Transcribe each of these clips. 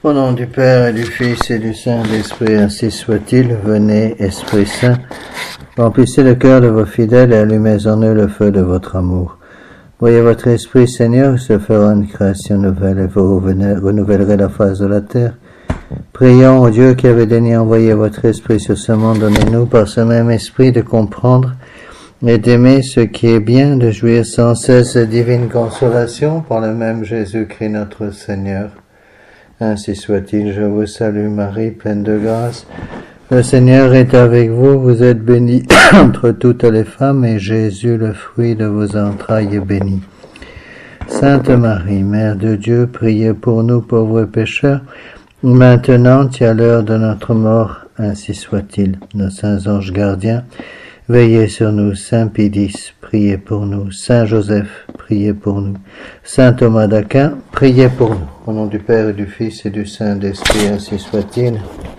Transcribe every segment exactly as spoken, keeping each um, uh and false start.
Au nom du Père et du Fils et du Saint-Esprit, ainsi soit-il. Venez, Esprit Saint, remplissez le cœur de vos fidèles et allumez en eux le feu de votre amour. Voyez votre Esprit, Seigneur, se fera une création nouvelle et vous renouvellerez la face de la terre. Prions au Dieu qui avait daigné envoyer votre Esprit sur ce monde, donnez-nous par ce même Esprit de comprendre et d'aimer ce qui est bien, de jouir sans cesse de divine consolation par le même Jésus-Christ notre Seigneur. Ainsi soit-il. Je vous salue Marie, pleine de grâce. Le Seigneur est avec vous, vous êtes bénie entre toutes les femmes, et Jésus, le fruit de vos entrailles, est béni. Sainte Marie, Mère de Dieu, priez pour nous pauvres pécheurs, maintenant et à l'heure de notre mort, ainsi soit-il. Nos saints anges gardiens, veillez sur nous. Saint Pie-X, priez pour nous. Saint Joseph, priez pour nous. Saint Thomas d'Aquin, priez pour nous. Au nom du Père et du Fils et du Saint-Esprit, ainsi soit-il.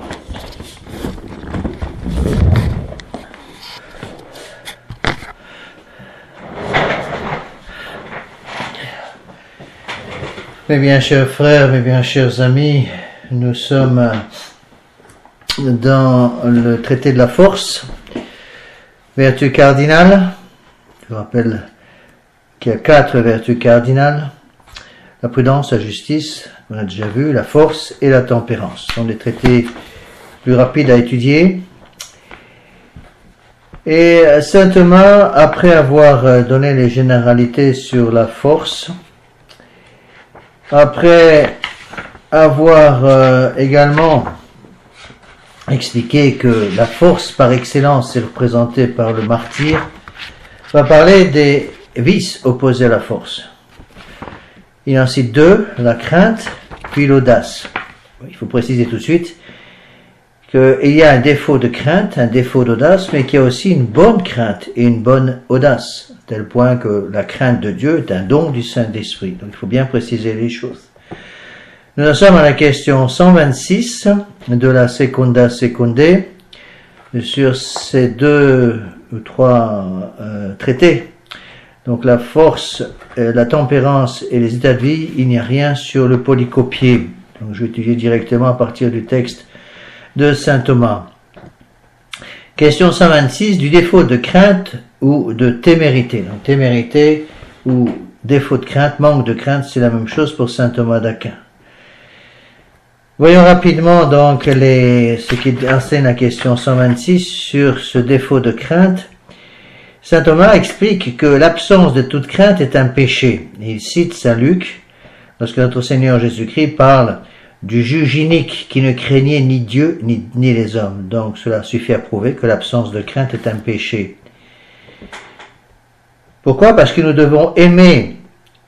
Mes bien chers frères, mes bien chers amis, nous sommes dans le traité de la force, vertu cardinale. Je vous rappelle qu'il y a quatre vertus cardinales: la prudence, la justice, on a déjà vu, la force et la tempérance. Ce sont des traités plus rapides à étudier. Et saint Thomas, après avoir donné les généralités sur la force, après avoir euh, également expliqué que la force par excellence est représentée par le martyr, va parler des vices opposés à la force. Il en cite deux, la crainte puis l'audace. Il faut préciser tout de suite qu'il y a un défaut de crainte, un défaut d'audace, mais qu'il y a aussi une bonne crainte et une bonne audace, à tel point que la crainte de Dieu est un don du Saint-Esprit. Donc il faut bien préciser les choses. Nous en sommes à la question cent vingt-six de la Secunda Secundae, sur ces deux ou trois euh, traités. Donc la force, euh, la tempérance et les états de vie, il n'y a rien sur le polycopier. Donc je vais étudier directement à partir du texte de saint Thomas. Question cent vingt-six, du défaut de crainte ou de témérité. Donc témérité ou défaut de crainte, manque de crainte, c'est la même chose pour saint Thomas d'Aquin. Voyons rapidement donc les, ce qui enseigne la question cent vingt-six sur ce défaut de crainte. Saint Thomas explique que l'absence de toute crainte est un péché. Il cite saint Luc, lorsque notre Seigneur Jésus-Christ parle du juge inique qui ne craignait ni Dieu ni, ni les hommes. Donc cela suffit à prouver que l'absence de crainte est un péché. Pourquoi? Parce que nous devons aimer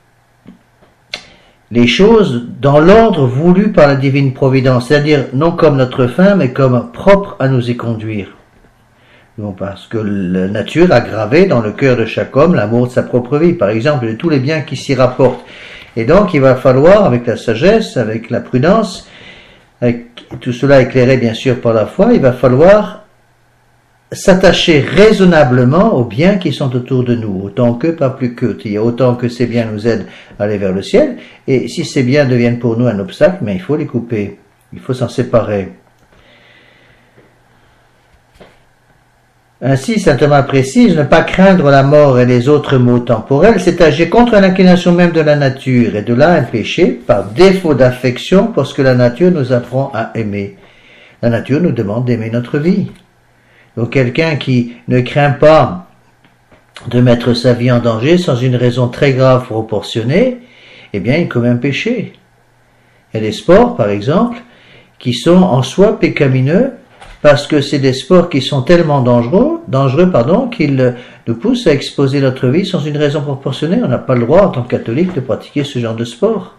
les choses dans l'ordre voulu par la divine providence, c'est-à-dire non comme notre fin, mais comme propre à nous y conduire. Non, parce que la nature a gravé dans le cœur de chaque homme l'amour de sa propre vie, par exemple, de tous les biens qui s'y rapportent. Et donc, il va falloir, avec la sagesse, avec la prudence, avec tout cela éclairé bien sûr par la foi, il va falloir s'attacher raisonnablement aux biens qui sont autour de nous, autant que, pas plus que, c'est-à-dire autant que ces biens nous aident à aller vers le ciel, et si ces biens deviennent pour nous un obstacle, mais il faut les couper, il faut s'en séparer. Ainsi, saint Thomas précise, ne pas craindre la mort et les autres maux temporels, c'est agir contre l'inclination même de la nature, et de là un péché, par défaut d'affection, parce que la nature nous apprend à aimer. La nature nous demande d'aimer notre vie. Donc quelqu'un qui ne craint pas de mettre sa vie en danger sans une raison très grave proportionnée, eh bien il commet un péché. Il y a des sports, par exemple, qui sont en soi pécamineux, parce que c'est des sports qui sont tellement dangereux, dangereux pardon, qu'ils nous poussent à exposer notre vie sans une raison proportionnée. On n'a pas le droit, en tant que catholique, de pratiquer ce genre de sport.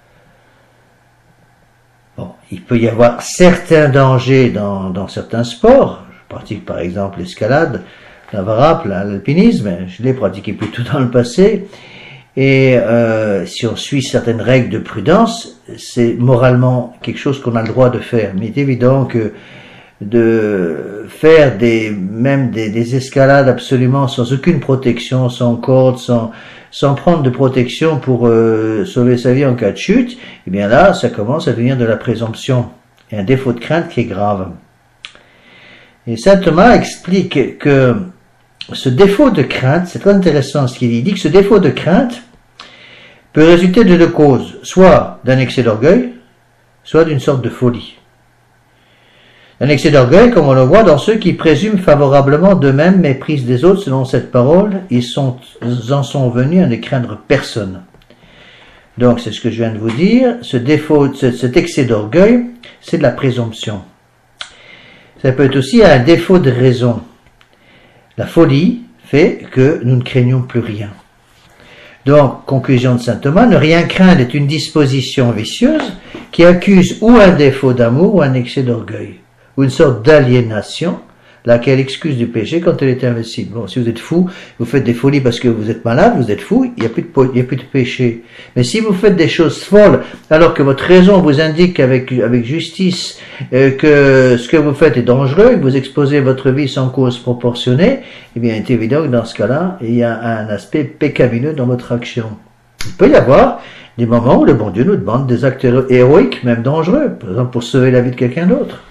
Bon, il peut y avoir certains dangers dans, dans certains sports. Je pratique par exemple l'escalade, la varap, l'alpinisme. Je l'ai pratiqué plutôt dans le passé. Et euh, si on suit certaines règles de prudence, c'est moralement quelque chose qu'on a le droit de faire. Mais il est évident que de faire des même des, des escalades absolument sans aucune protection, sans corde, sans sans prendre de protection pour euh, sauver sa vie en cas de chute, eh bien là, ça commence à devenir de la présomption, et un défaut de crainte qui est grave. Et saint Thomas explique que ce défaut de crainte, c'est très intéressant ce qu'il dit, il dit que ce défaut de crainte peut résulter de deux causes, soit d'un excès d'orgueil, soit d'une sorte de folie. Un excès d'orgueil, comme on le voit dans ceux qui présument favorablement d'eux-mêmes, méprisent des autres selon cette parole, ils, sont, ils en sont venus à ne craindre personne. Donc c'est ce que je viens de vous dire, ce défaut, ce, cet excès d'orgueil, c'est de la présomption. Ça peut être aussi un défaut de raison. La folie fait que nous ne craignons plus rien. Donc, conclusion de saint Thomas, ne rien craindre est une disposition vicieuse qui accuse ou un défaut d'amour ou un excès d'orgueil, ou une sorte d'aliénation, laquelle excuse du péché quand elle est invincible. Bon, si vous êtes fou, vous faites des folies parce que vous êtes malade, vous êtes fou, il n'y a plus de, il y a plus de péché. Mais si vous faites des choses folles, alors que votre raison vous indique avec, avec justice euh, que ce que vous faites est dangereux, que vous exposez votre vie sans cause proportionnée, eh bien, il est évident que dans ce cas-là, il y a un aspect pécamineux dans votre action. Il peut y avoir des moments où le bon Dieu nous demande des actes héroïques, même dangereux, par exemple pour sauver la vie de quelqu'un d'autre.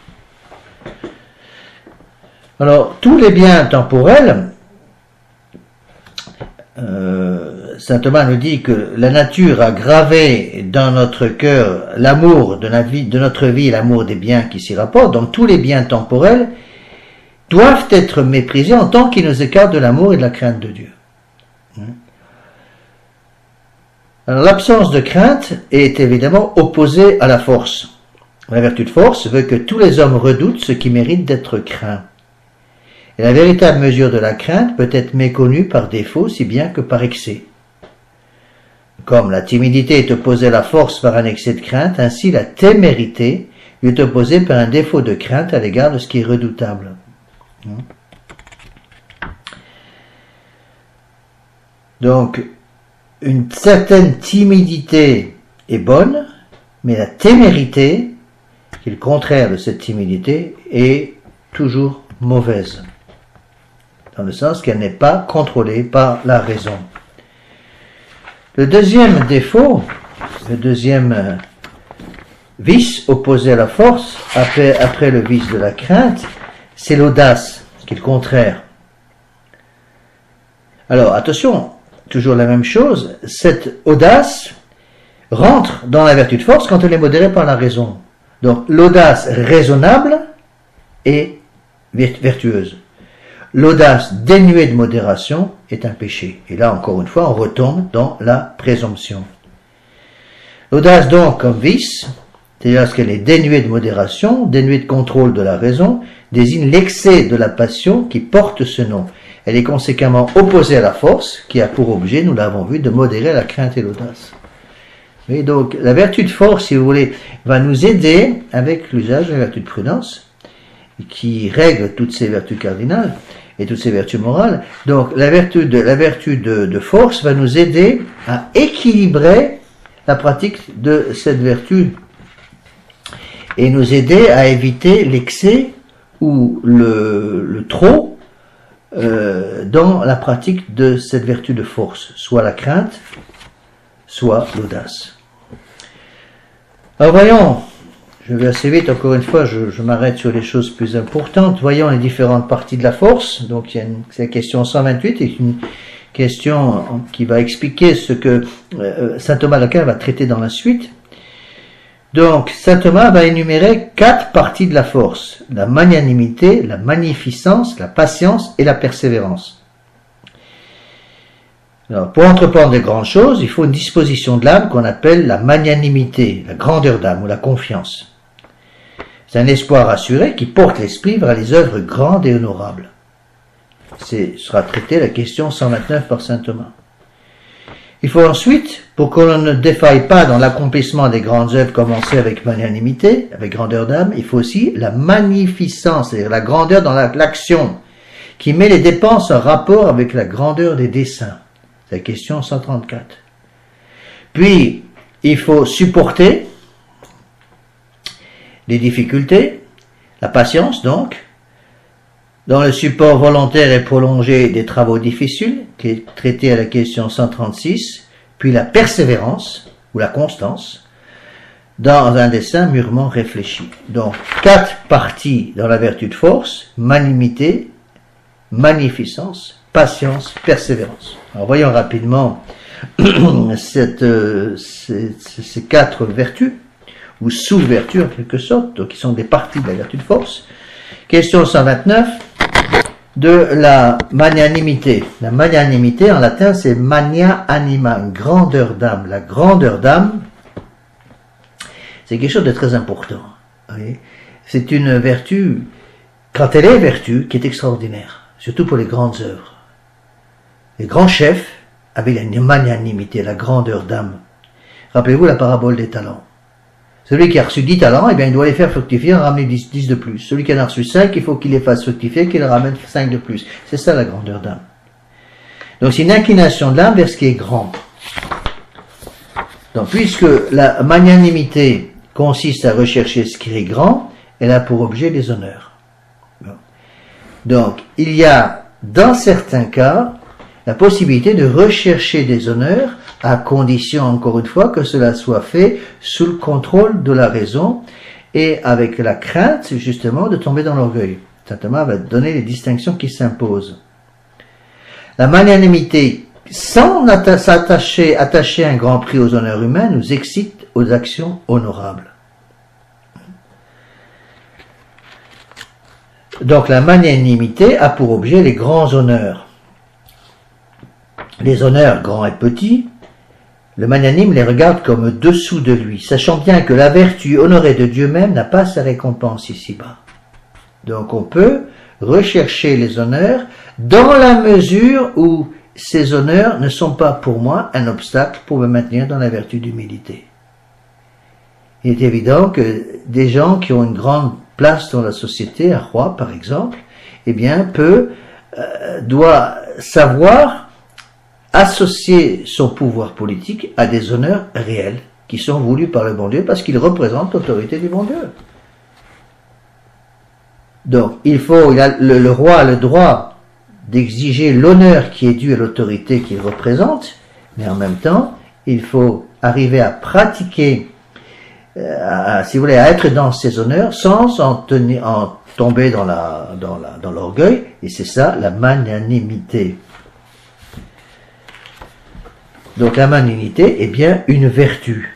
Alors, tous les biens temporels, euh, saint Thomas nous dit que la nature a gravé dans notre cœur l'amour de, la vie, de notre vie, l'amour des biens qui s'y rapportent. Donc, tous les biens temporels doivent être méprisés en tant qu'ils nous écartent de l'amour et de la crainte de Dieu. Alors, l'absence de crainte est évidemment opposée à la force. La vertu de force veut que tous les hommes redoutent ce qui mérite d'être craint. Et la véritable mesure de la crainte peut être méconnue par défaut si bien que par excès. Comme la timidité est opposée à la force par un excès de crainte, ainsi la témérité lui est opposée par un défaut de crainte à l'égard de ce qui est redoutable. Donc, une certaine timidité est bonne, mais la témérité, qui est le contraire de cette timidité, est toujours mauvaise. Dans le sens qu'elle n'est pas contrôlée par la raison. Le deuxième défaut, le deuxième euh, vice opposé à la force, après, après le vice de la crainte, c'est l'audace, qui est le contraire. Alors attention, toujours la même chose, cette audace rentre dans la vertu de force quand elle est modérée par la raison. Donc l'audace raisonnable est vertueuse. L'audace dénuée de modération est un péché. Et là, encore une fois, on retombe dans la présomption. L'audace, donc, comme vice, c'est-à-dire lorsqu'elle est dénuée de modération, dénuée de contrôle de la raison, désigne l'excès de la passion qui porte ce nom. Elle est conséquemment opposée à la force, qui a pour objet, nous l'avons vu, de modérer la crainte et l'audace. Et donc, la vertu de force, si vous voulez, va nous aider avec l'usage de la vertu de prudence, qui règle toutes ces vertus cardinales et toutes ces vertus morales. Donc la vertu de, la vertu de, de force va nous aider à équilibrer la pratique de cette vertu et nous aider à éviter l'excès ou le, le trop euh, dans la pratique de cette vertu de force, soit la crainte, soit l'audace. Alors voyons, je vais assez vite, encore une fois, je, je m'arrête sur les choses plus importantes. Voyons les différentes parties de la force. Donc, il y a une, c'est la question cent vingt-huit, et une question qui va expliquer ce que euh, saint Thomas d'Aquin va traiter dans la suite. Donc, saint Thomas va énumérer quatre parties de la force. La magnanimité, la magnificence, la patience et la persévérance. Alors, pour entreprendre de grandes choses, il faut une disposition de l'âme qu'on appelle la magnanimité, la grandeur d'âme ou la confiance. C'est un espoir assuré qui porte l'esprit vers les œuvres grandes et honorables. C'est sera traité la question cent vingt-neuf par saint Thomas. Il faut ensuite, pour que l'on ne défaille pas dans l'accomplissement des grandes œuvres commencées avec magnanimité, avec grandeur d'âme, il faut aussi la magnificence, c'est-à-dire la grandeur dans l'action, qui met les dépenses en rapport avec la grandeur des desseins. C'est la question cent trente-quatre. Puis, il faut supporter les difficultés, la patience donc, Dans le support volontaire et prolongé des travaux difficiles, qui est traité à la question cent trente-six, puis la persévérance, ou la constance, dans un dessein mûrement réfléchi. Donc, quatre parties dans la vertu de force: magnanimité, magnificence, patience, persévérance. Alors, voyons rapidement cette, euh, ces, ces quatre vertus, ou sous-vertus en quelque sorte, donc qui sont des parties de la vertu de force. Question cent vingt-neuf, de la magnanimité. La magnanimité, en latin, c'est magna anima, une grandeur d'âme. La grandeur d'âme, c'est quelque chose de très important. C'est une vertu, quand elle est vertu, qui est extraordinaire, surtout pour les grandes œuvres. Les grands chefs avaient la magnanimité, la grandeur d'âme. Rappelez-vous la parabole des talents. Celui qui a reçu dix talents, eh bien, il doit les faire fructifier, en ramener dix, dix de plus. Celui qui en a reçu cinq, il faut qu'il les fasse fructifier, qu'il ramène cinq de plus. C'est ça la grandeur d'âme. Donc c'est une inclination de l'âme vers ce qui est grand. Donc puisque la magnanimité consiste à rechercher ce qui est grand, elle a pour objet les honneurs. Donc il y a, dans certains cas, la possibilité de rechercher des honneurs, à condition, encore une fois, que cela soit fait sous le contrôle de la raison et avec la crainte, justement, de tomber dans l'orgueil. Saint Thomas va donner les distinctions qui s'imposent. La magnanimité, sans s'attacher, attacher un grand prix aux honneurs humains, nous excite aux actions honorables. Donc la magnanimité a pour objet les grands honneurs. Les honneurs, grands et petits, le magnanime les regarde comme dessous de lui, sachant bien que la vertu honorée de Dieu même n'a pas sa récompense ici-bas. Donc on peut rechercher les honneurs dans la mesure où ces honneurs ne sont pas pour moi un obstacle pour me maintenir dans la vertu d'humilité. Il est évident que des gens qui ont une grande place dans la société, un roi par exemple, eh bien peut, euh, doit savoir associer son pouvoir politique à des honneurs réels qui sont voulus par le bon Dieu parce qu'ils représentent l'autorité du bon Dieu. Donc, il faut, il a, le, le roi a le droit d'exiger l'honneur qui est dû à l'autorité qu'il représente, mais en même temps, il faut arriver à pratiquer, euh, à, si vous voulez, à être dans ces honneurs sans en, tenir, en tomber dans la, dans la, dans l'orgueil, et c'est ça la magnanimité. Donc la magnanimité est bien une vertu.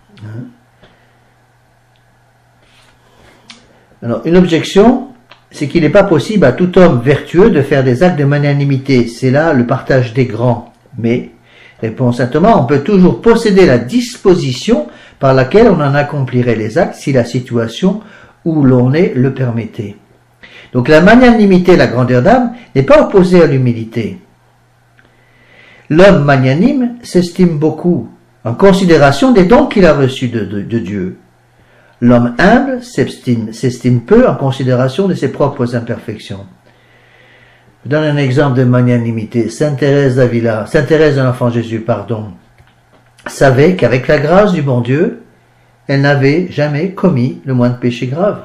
Alors une objection, c'est qu'il n'est pas possible à tout homme vertueux de faire des actes de magnanimité. C'est là le partage des grands. Mais, répond saint Thomas, on peut toujours posséder la disposition par laquelle on en accomplirait les actes si la situation où l'on est le permettait. Donc la magnanimité, la grandeur d'âme, n'est pas opposée à l'humilité. L'homme magnanime s'estime beaucoup en considération des dons qu'il a reçus de, de, de Dieu. L'homme humble s'estime, s'estime peu en considération de ses propres imperfections. Je donne un exemple de magnanimité. Sainte Thérèse d'Avila, Sainte Thérèse de l'Enfant Jésus, pardon, savait qu'avec la grâce du bon Dieu, elle n'avait jamais commis le moindre péché grave.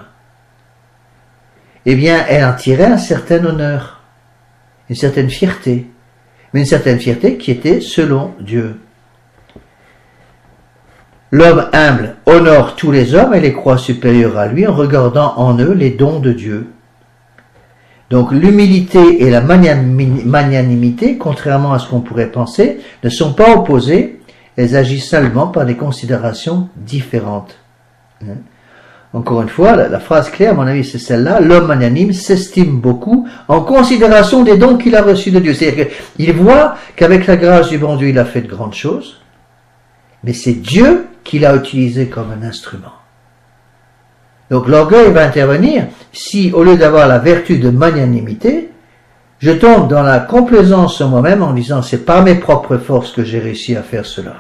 Eh bien, elle en tirait un certain honneur, une certaine fierté. Mais une certaine fierté qui était selon Dieu. L'homme humble honore tous les hommes et les croit supérieurs à lui en regardant en eux les dons de Dieu. Donc l'humilité et la magnanimité, contrairement à ce qu'on pourrait penser, ne sont pas opposées, elles agissent seulement par des considérations différentes. Encore une fois, la, la phrase claire, à mon avis, c'est celle-là. L'homme magnanime s'estime beaucoup en considération des dons qu'il a reçus de Dieu. C'est-à-dire qu'il voit qu'avec la grâce du bon Dieu, il a fait de grandes choses, mais c'est Dieu qui l'a utilisé comme un instrument. Donc l'orgueil va intervenir si, au lieu d'avoir la vertu de magnanimité, je tombe dans la complaisance en moi-même en disant c'est par mes propres forces que j'ai réussi à faire cela.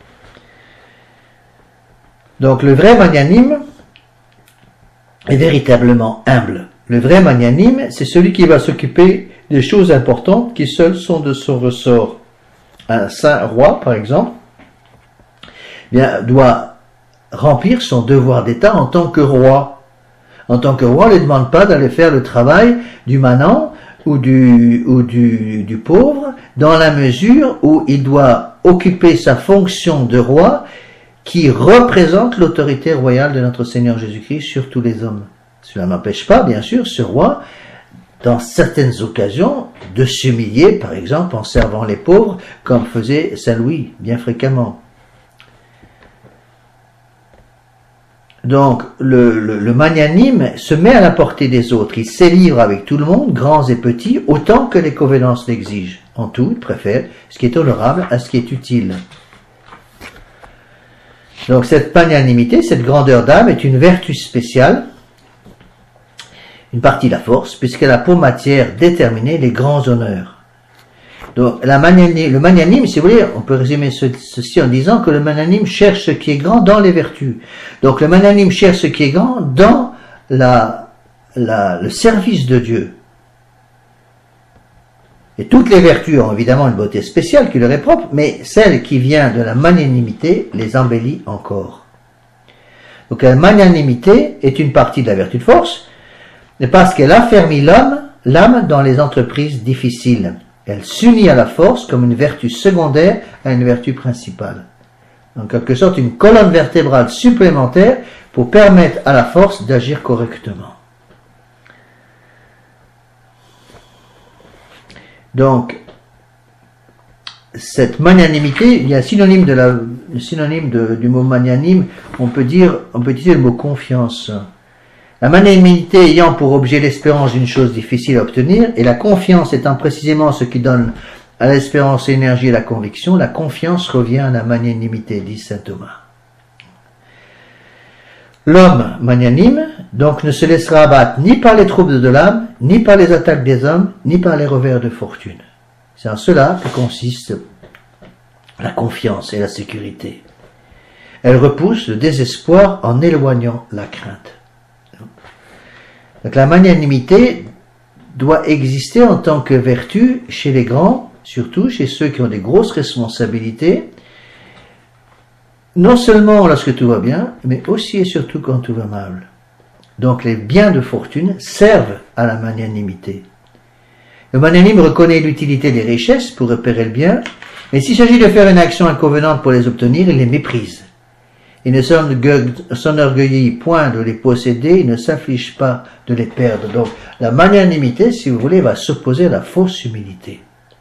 Donc le vrai magnanime est véritablement humble. Le vrai magnanime, c'est celui qui va s'occuper des choses importantes qui seules sont de son ressort. Un saint roi, par exemple, bien, doit remplir son devoir d'État en tant que roi, En tant que roi, on ne lui demande pas d'aller faire le travail du manant ou du, ou du, du pauvre, dans la mesure où il doit occuper sa fonction de roi qui représente l'autorité royale de notre Seigneur Jésus-Christ sur tous les hommes. Cela n'empêche pas, bien sûr, ce roi, dans certaines occasions, de s'humilier, par exemple, en servant les pauvres, comme faisait Saint Louis, bien fréquemment. Donc, le, le, le magnanime se met à la portée des autres. Il s'élivre avec tout le monde, grands et petits, autant que les convenances l'exigent. En tout, il préfère ce qui est honorable à ce qui est utile. Donc, cette magnanimité, cette grandeur d'âme est une vertu spéciale, une partie de la force, puisqu'elle a pour matière déterminée les grands honneurs. Donc, la magnanime, le magnanime, si vous voulez, on peut résumer ce, ceci en disant que le magnanime cherche ce qui est grand dans les vertus. Donc, le magnanime cherche ce qui est grand dans la, la, le service de Dieu. Et toutes les vertus ont évidemment une beauté spéciale qui leur est propre, mais celle qui vient de la magnanimité les embellit encore. Donc, la magnanimité est une partie de la vertu de force, parce qu'elle affermit l'homme, l'âme dans les entreprises difficiles. Elle s'unit à la force comme une vertu secondaire à une vertu principale. En quelque sorte, une colonne vertébrale supplémentaire pour permettre à la force d'agir correctement. Donc, cette magnanimité, il y a un synonyme de la, le synonyme de, du mot magnanime, on peut dire, on peut utiliser le mot confiance. La magnanimité ayant pour objet l'espérance d'une chose difficile à obtenir, et la confiance étant précisément ce qui donne à l'espérance l'énergie et la conviction, la confiance revient à la magnanimité, dit saint Thomas. L'homme magnanime, donc, ne se laissera abattre ni par les troubles de l'âme, ni par les attaques des hommes, ni par les revers de fortune. C'est en cela que consiste la confiance et la sécurité. Elle repousse le désespoir en éloignant la crainte. Donc la magnanimité doit exister en tant que vertu chez les grands, surtout chez ceux qui ont des grosses responsabilités, non seulement lorsque tout va bien, mais aussi et surtout quand tout va mal. Donc les biens de fortune servent à la magnanimité. Le magnanime reconnaît l'utilité des richesses pour repérer le bien, mais s'il s'agit de faire une action inconvenante pour les obtenir, il les méprise. Il ne s'enorgueillit point de les posséder, il ne s'afflige pas de les perdre. Donc, la magnanimité, si vous voulez, va s'opposer à la fausse humilité.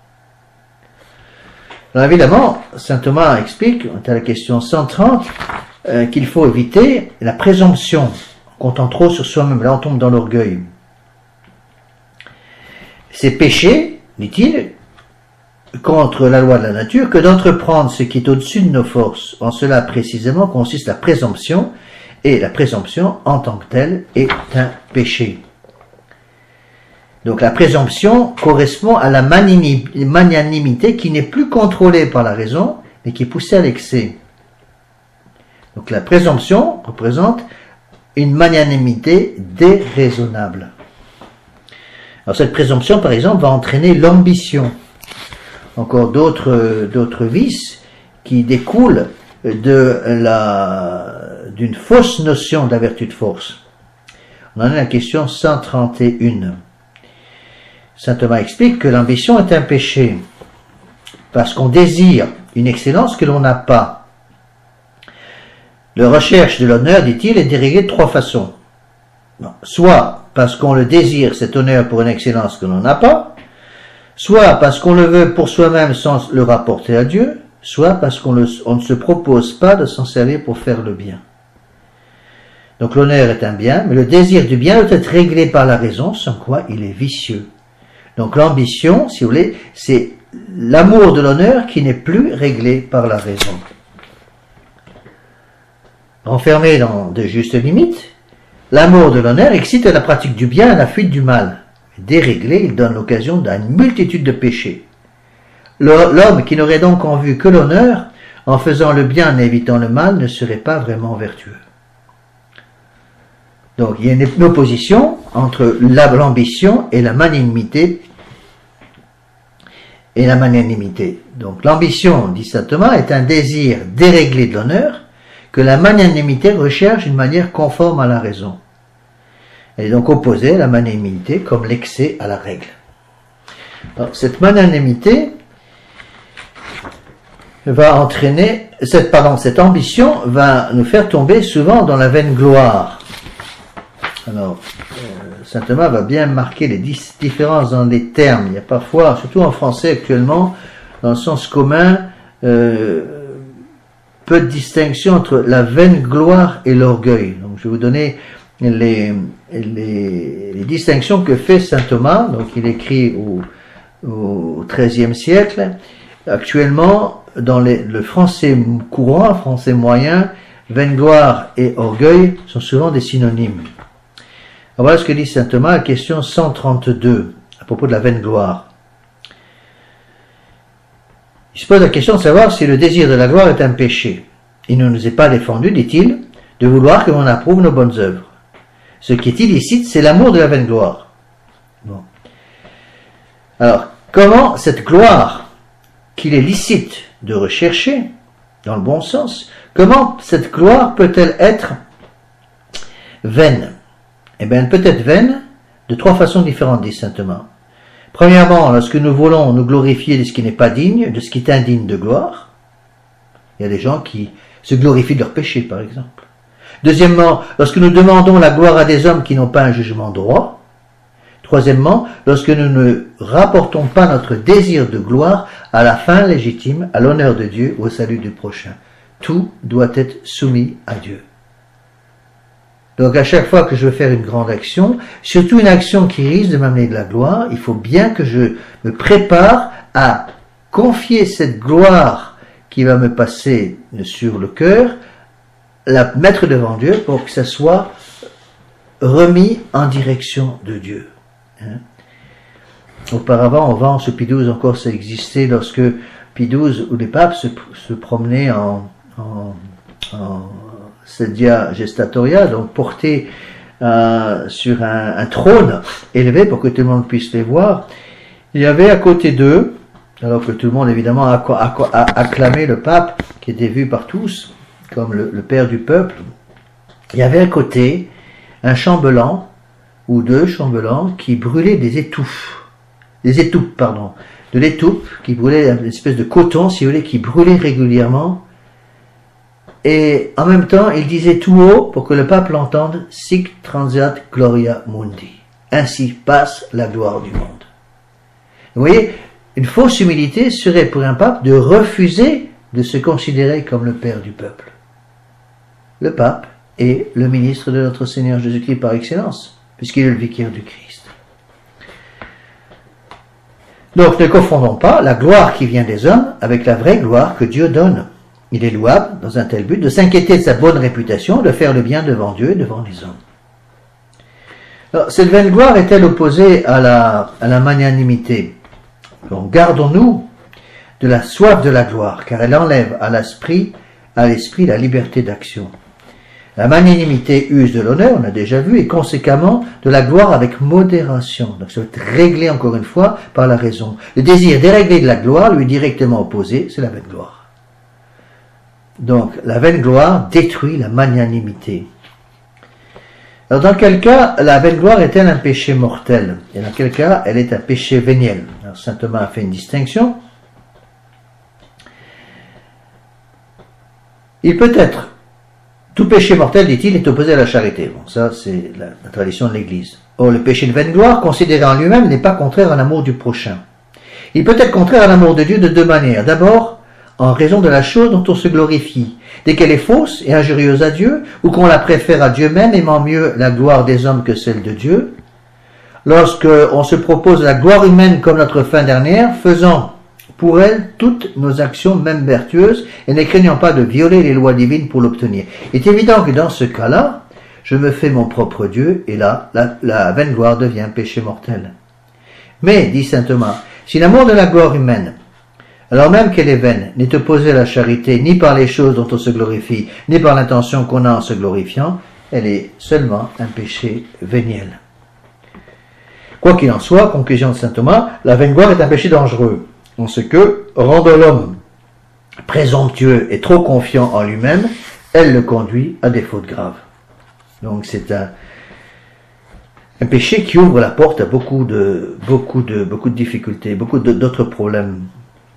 Alors évidemment, saint Thomas explique, à la question cent trente, euh, qu'il faut éviter la présomption, comptant trop sur soi-même. Là, on tombe dans l'orgueil. C'est péché, dit-il, contre la loi de la nature que d'entreprendre ce qui est au-dessus de nos forces. En cela précisément consiste la présomption, et la présomption en tant que telle est un péché. Donc la présomption correspond à la magnanimité qui n'est plus contrôlée par la raison, mais qui est poussée à l'excès. Donc la présomption représente une magnanimité déraisonnable. Alors cette présomption, par exemple, va entraîner l'ambition. Encore d'autres d'autres vices qui découlent de la d'une fausse notion de la vertu de force. On en est à la question cent trente et un. Saint Thomas explique que l'ambition est un péché parce qu'on désire une excellence que l'on n'a pas. La recherche de l'honneur, dit-il, est déréglée de trois façons. Soit parce qu'on le désire, cet honneur, pour une excellence que l'on n'a pas, soit parce qu'on le veut pour soi-même sans le rapporter à Dieu, soit parce qu'on le, on ne se propose pas de s'en servir pour faire le bien. Donc l'honneur est un bien, mais le désir du bien doit être réglé par la raison, sans quoi il est vicieux. Donc l'ambition, si vous voulez, c'est l'amour de l'honneur qui n'est plus réglé par la raison. Enfermé dans de justes limites, l'amour de l'honneur excite à la pratique du bien et à la fuite du mal. Déréglé, il donne l'occasion d'une multitude de péchés. L'homme qui n'aurait donc en vue que l'honneur, en faisant le bien et évitant le mal, ne serait pas vraiment vertueux. Donc il y a une opposition entre l'ambition et la magnanimité et la magnanimité. Donc l'ambition, dit saint Thomas, est un désir déréglé de l'honneur que la magnanimité recherche d'une manière conforme à la raison. Elle est donc opposée à la magnanimité comme l'excès à la règle. Alors, cette magnanimité va entraîner, cette, pardon, cette ambition va nous faire tomber souvent dans la vaine gloire. Alors, euh, saint Thomas va bien marquer les différences dans les termes. Il y a parfois, surtout en français actuellement, dans le sens commun, euh, peu de distinction entre la vaine gloire et l'orgueil. Donc, je vais vous donner les, les, les distinctions que fait saint Thomas. Donc, il écrit au, au treizième siècle. Actuellement, dans les, le français courant, français moyen, vaine gloire et orgueil sont souvent des synonymes. Alors voilà ce que dit saint Thomas à la question cent trente-deux, à propos de la vaine gloire. Il se pose la question de savoir si le désir de la gloire est un péché. Il ne nous est pas défendu, dit-il, de vouloir que l'on approuve nos bonnes œuvres. Ce qui est illicite, c'est l'amour de la vaine gloire. Bon. Alors, comment cette gloire qu'il est licite de rechercher, dans le bon sens, comment cette gloire peut-elle être vaine? Eh bien, elle peut être vaine de trois façons différentes, dit saint Thomas. Premièrement, lorsque nous voulons nous glorifier de ce qui n'est pas digne, de ce qui est indigne de gloire. Il y a des gens qui se glorifient de leur péché, par exemple. Deuxièmement, lorsque nous demandons la gloire à des hommes qui n'ont pas un jugement droit. Troisièmement, lorsque nous ne rapportons pas notre désir de gloire à la fin légitime, à l'honneur de Dieu ou au salut du prochain. Tout doit être soumis à Dieu. Donc à chaque fois que je veux faire une grande action, surtout une action qui risque de m'amener de la gloire, il faut bien que je me prépare à confier cette gloire qui va me passer sur le cœur, la mettre devant Dieu pour que ça soit remis en direction de Dieu. Hein? Auparavant, au Vence, Pie douze, encore ça existait lorsque Pie douze ou les papes se, se promenaient en, en, en sedia gestatoria, donc portés euh, sur un, un trône élevé pour que tout le monde puisse les voir. Il y avait à côté d'eux, alors que tout le monde évidemment a, a, a acclamé le pape qui était vu par tous comme le, le père du peuple, il y avait à côté un chambellan ou deux chambellans qui brûlaient des étouffes, des étoupes, pardon, de l'étoupe qui brûlait, une espèce de coton, si vous voulez, qui brûlait régulièrement. Et en même temps, il disait tout haut, pour que le pape l'entende, Sic transiat gloria mundi. Ainsi passe la gloire du monde. Vous voyez, une fausse humilité serait pour un pape de refuser de se considérer comme le père du peuple. Le pape est le ministre de notre Seigneur Jésus-Christ par excellence, puisqu'il est le vicaire du Christ. Donc ne confondons pas la gloire qui vient des hommes avec la vraie gloire que Dieu donne. Il est louable, dans un tel but, de s'inquiéter de sa bonne réputation, de faire le bien devant Dieu et devant les hommes. Alors, cette vaine gloire est-elle opposée à la, à la magnanimité? Donc, gardons-nous de la soif de la gloire, car elle enlève à l'esprit, à l'esprit la liberté d'action. La magnanimité use de l'honneur, on a déjà vu, et conséquemment de la gloire avec modération. Donc, ça va être réglé encore une fois par la raison. Le désir déréglé de la gloire, lui directement opposé, c'est la vaine gloire. Donc, la vaine gloire détruit la magnanimité. Alors, dans quel cas la vaine gloire est-elle un péché mortel? Et dans quel cas elle est un péché véniel? Alors, saint Thomas a fait une distinction. Il peut être, tout péché mortel, dit-il, est opposé à la charité. Bon, ça, c'est la, la tradition de l'Église. Or, le péché de vaine gloire, considéré en lui-même, n'est pas contraire à l'amour du prochain. Il peut être contraire à l'amour de Dieu de deux manières. D'abord, en raison de la chose dont on se glorifie, dès qu'elle est fausse et injurieuse à Dieu, ou qu'on la préfère à Dieu même, aimant mieux la gloire des hommes que celle de Dieu. Lorsque on se propose la gloire humaine comme notre fin dernière, faisant pour elle toutes nos actions même vertueuses, et ne craignant pas de violer les lois divines pour l'obtenir. Il est évident que dans ce cas-là, je me fais mon propre Dieu, et là, la, la vaine gloire devient péché mortel. Mais, dit saint Thomas, si l'amour de la gloire humaine, alors même qu'elle est vaine, n'est opposée à la charité ni par les choses dont on se glorifie, ni par l'intention qu'on a en se glorifiant, elle est seulement un péché véniel. Quoi qu'il en soit, conclusion de saint Thomas, la vaine gloire est un péché dangereux, en ce que, rendant l'homme présomptueux et trop confiant en lui-même, elle le conduit à des fautes graves. Donc c'est un, Un péché qui ouvre la porte à beaucoup de, beaucoup de, beaucoup de difficultés, beaucoup d'autres problèmes.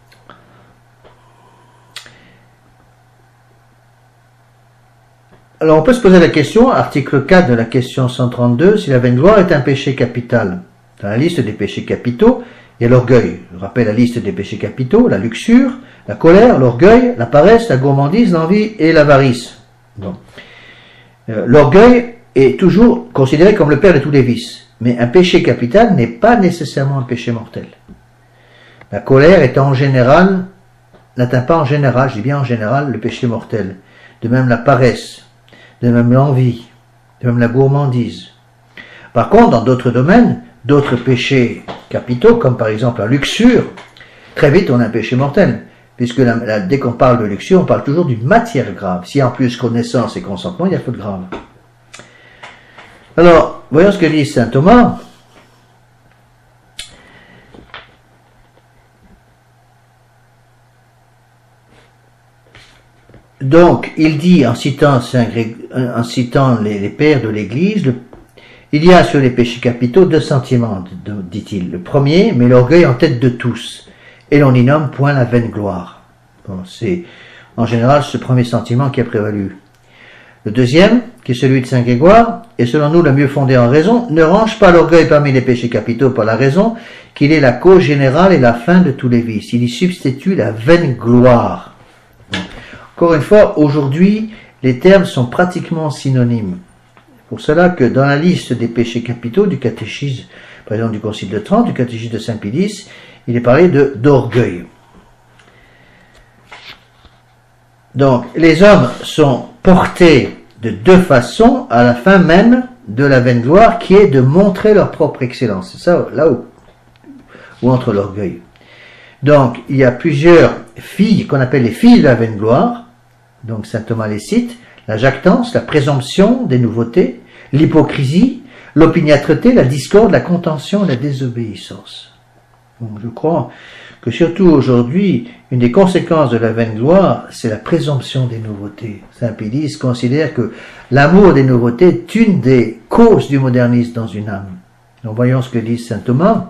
Alors on peut se poser la question, article quatre de la question cent trente-deux, si la vaingloire est un péché capital. Dans la liste des péchés capitaux, il y a l'orgueil. Je rappelle la liste des péchés capitaux, la luxure, la colère, l'orgueil, la paresse, la gourmandise, l'envie et l'avarice. Bon. Euh, l'orgueil est toujours considéré comme le père de tous les vices. Mais un péché capital n'est pas nécessairement un péché mortel. La colère est en général, n'atteint pas en général, je dis bien en général, le péché mortel. De même la paresse, de même l'envie, de même la gourmandise. Par contre, dans d'autres domaines, d'autres péchés capitaux, comme par exemple la luxure, très vite on a un péché mortel. Puisque la, la, dès qu'on parle de luxure, on parle toujours d'une matière grave. Si en plus connaissance et consentement, il y a faute grave. Alors, voyons ce que dit saint Thomas. Donc, il dit, en citant, Saint Grég... en citant les, les pères de l'Église, le... il y a sur les péchés capitaux deux sentiments, dit-il. Le premier, met l'orgueil en tête de tous, et l'on y nomme point la vaine gloire. Bon, c'est en général ce premier sentiment qui a prévalu. Le deuxième, qui est celui de saint Grégoire, et selon nous le mieux fondé en raison, ne range pas l'orgueil parmi les péchés capitaux par la raison qu'il est la cause générale et la fin de tous les vices. Il y substitue la vaine gloire. Encore une fois, aujourd'hui, les termes sont pratiquement synonymes. C'est pour cela que dans la liste des péchés capitaux du catéchisme, par exemple du Concile de Trente, du catéchisme de saint Pie, il est parlé de d'orgueil. Donc, les hommes sont portés de deux façons à la fin même de la vaine gloire, qui est de montrer leur propre excellence. C'est ça, là où, où entre l'orgueil. Donc, il y a plusieurs filles qu'on appelle les filles de la vaine gloire. Donc, saint Thomas les cite: la jactance, la présomption des nouveautés, l'hypocrisie, l'opiniâtreté, la discorde, la contention et la désobéissance. Donc, je crois que surtout aujourd'hui, une des conséquences de la vaine gloire, c'est la présomption des nouveautés. Saint Pie considère que l'amour des nouveautés est une des causes du modernisme dans une âme. Donc voyons ce que dit saint Thomas.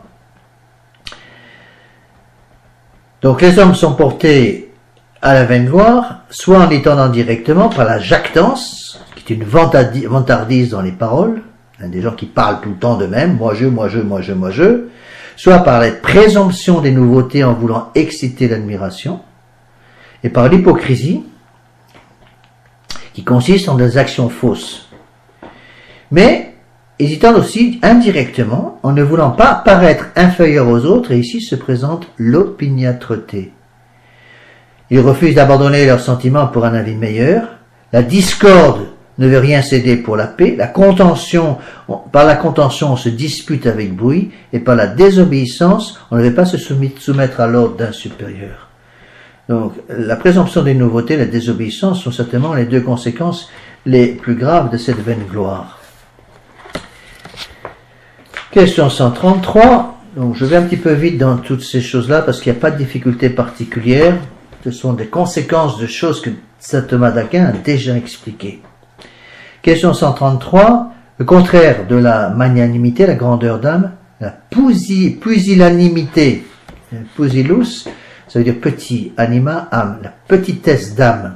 Donc les hommes sont portés à la vaine gloire, soit en y tendant directement par la jactance, qui est une vantardise dans les paroles, hein, des gens qui parlent tout le temps d'eux-mêmes, moi je, moi je, moi je, moi je, soit par la présomption des nouveautés en voulant exciter l'admiration, et par l'hypocrisie, qui consiste en des actions fausses. Mais, hésitant aussi indirectement, en ne voulant pas paraître inférieur aux autres, et ici se présente l'opiniâtreté. Ils refusent d'abandonner leurs sentiments pour un avis meilleur, la discorde ne veut rien céder pour la paix, la contention, par la contention on se dispute avec bruit, et par la désobéissance on ne veut pas se soumettre à l'ordre d'un supérieur. Donc la présomption des nouveautés, la désobéissance sont certainement les deux conséquences les plus graves de cette vaine gloire. Question cent trente-trois, donc je vais un petit peu vite dans toutes ces choses-là parce qu'il n'y a pas de difficulté particulière, ce sont des conséquences de choses que saint Thomas d'Aquin a déjà expliquées. Question cent trente-trois, le contraire de la magnanimité, la grandeur d'âme, la pusillanimité, pusilus, ça veut dire petit, anima, âme, la petitesse d'âme.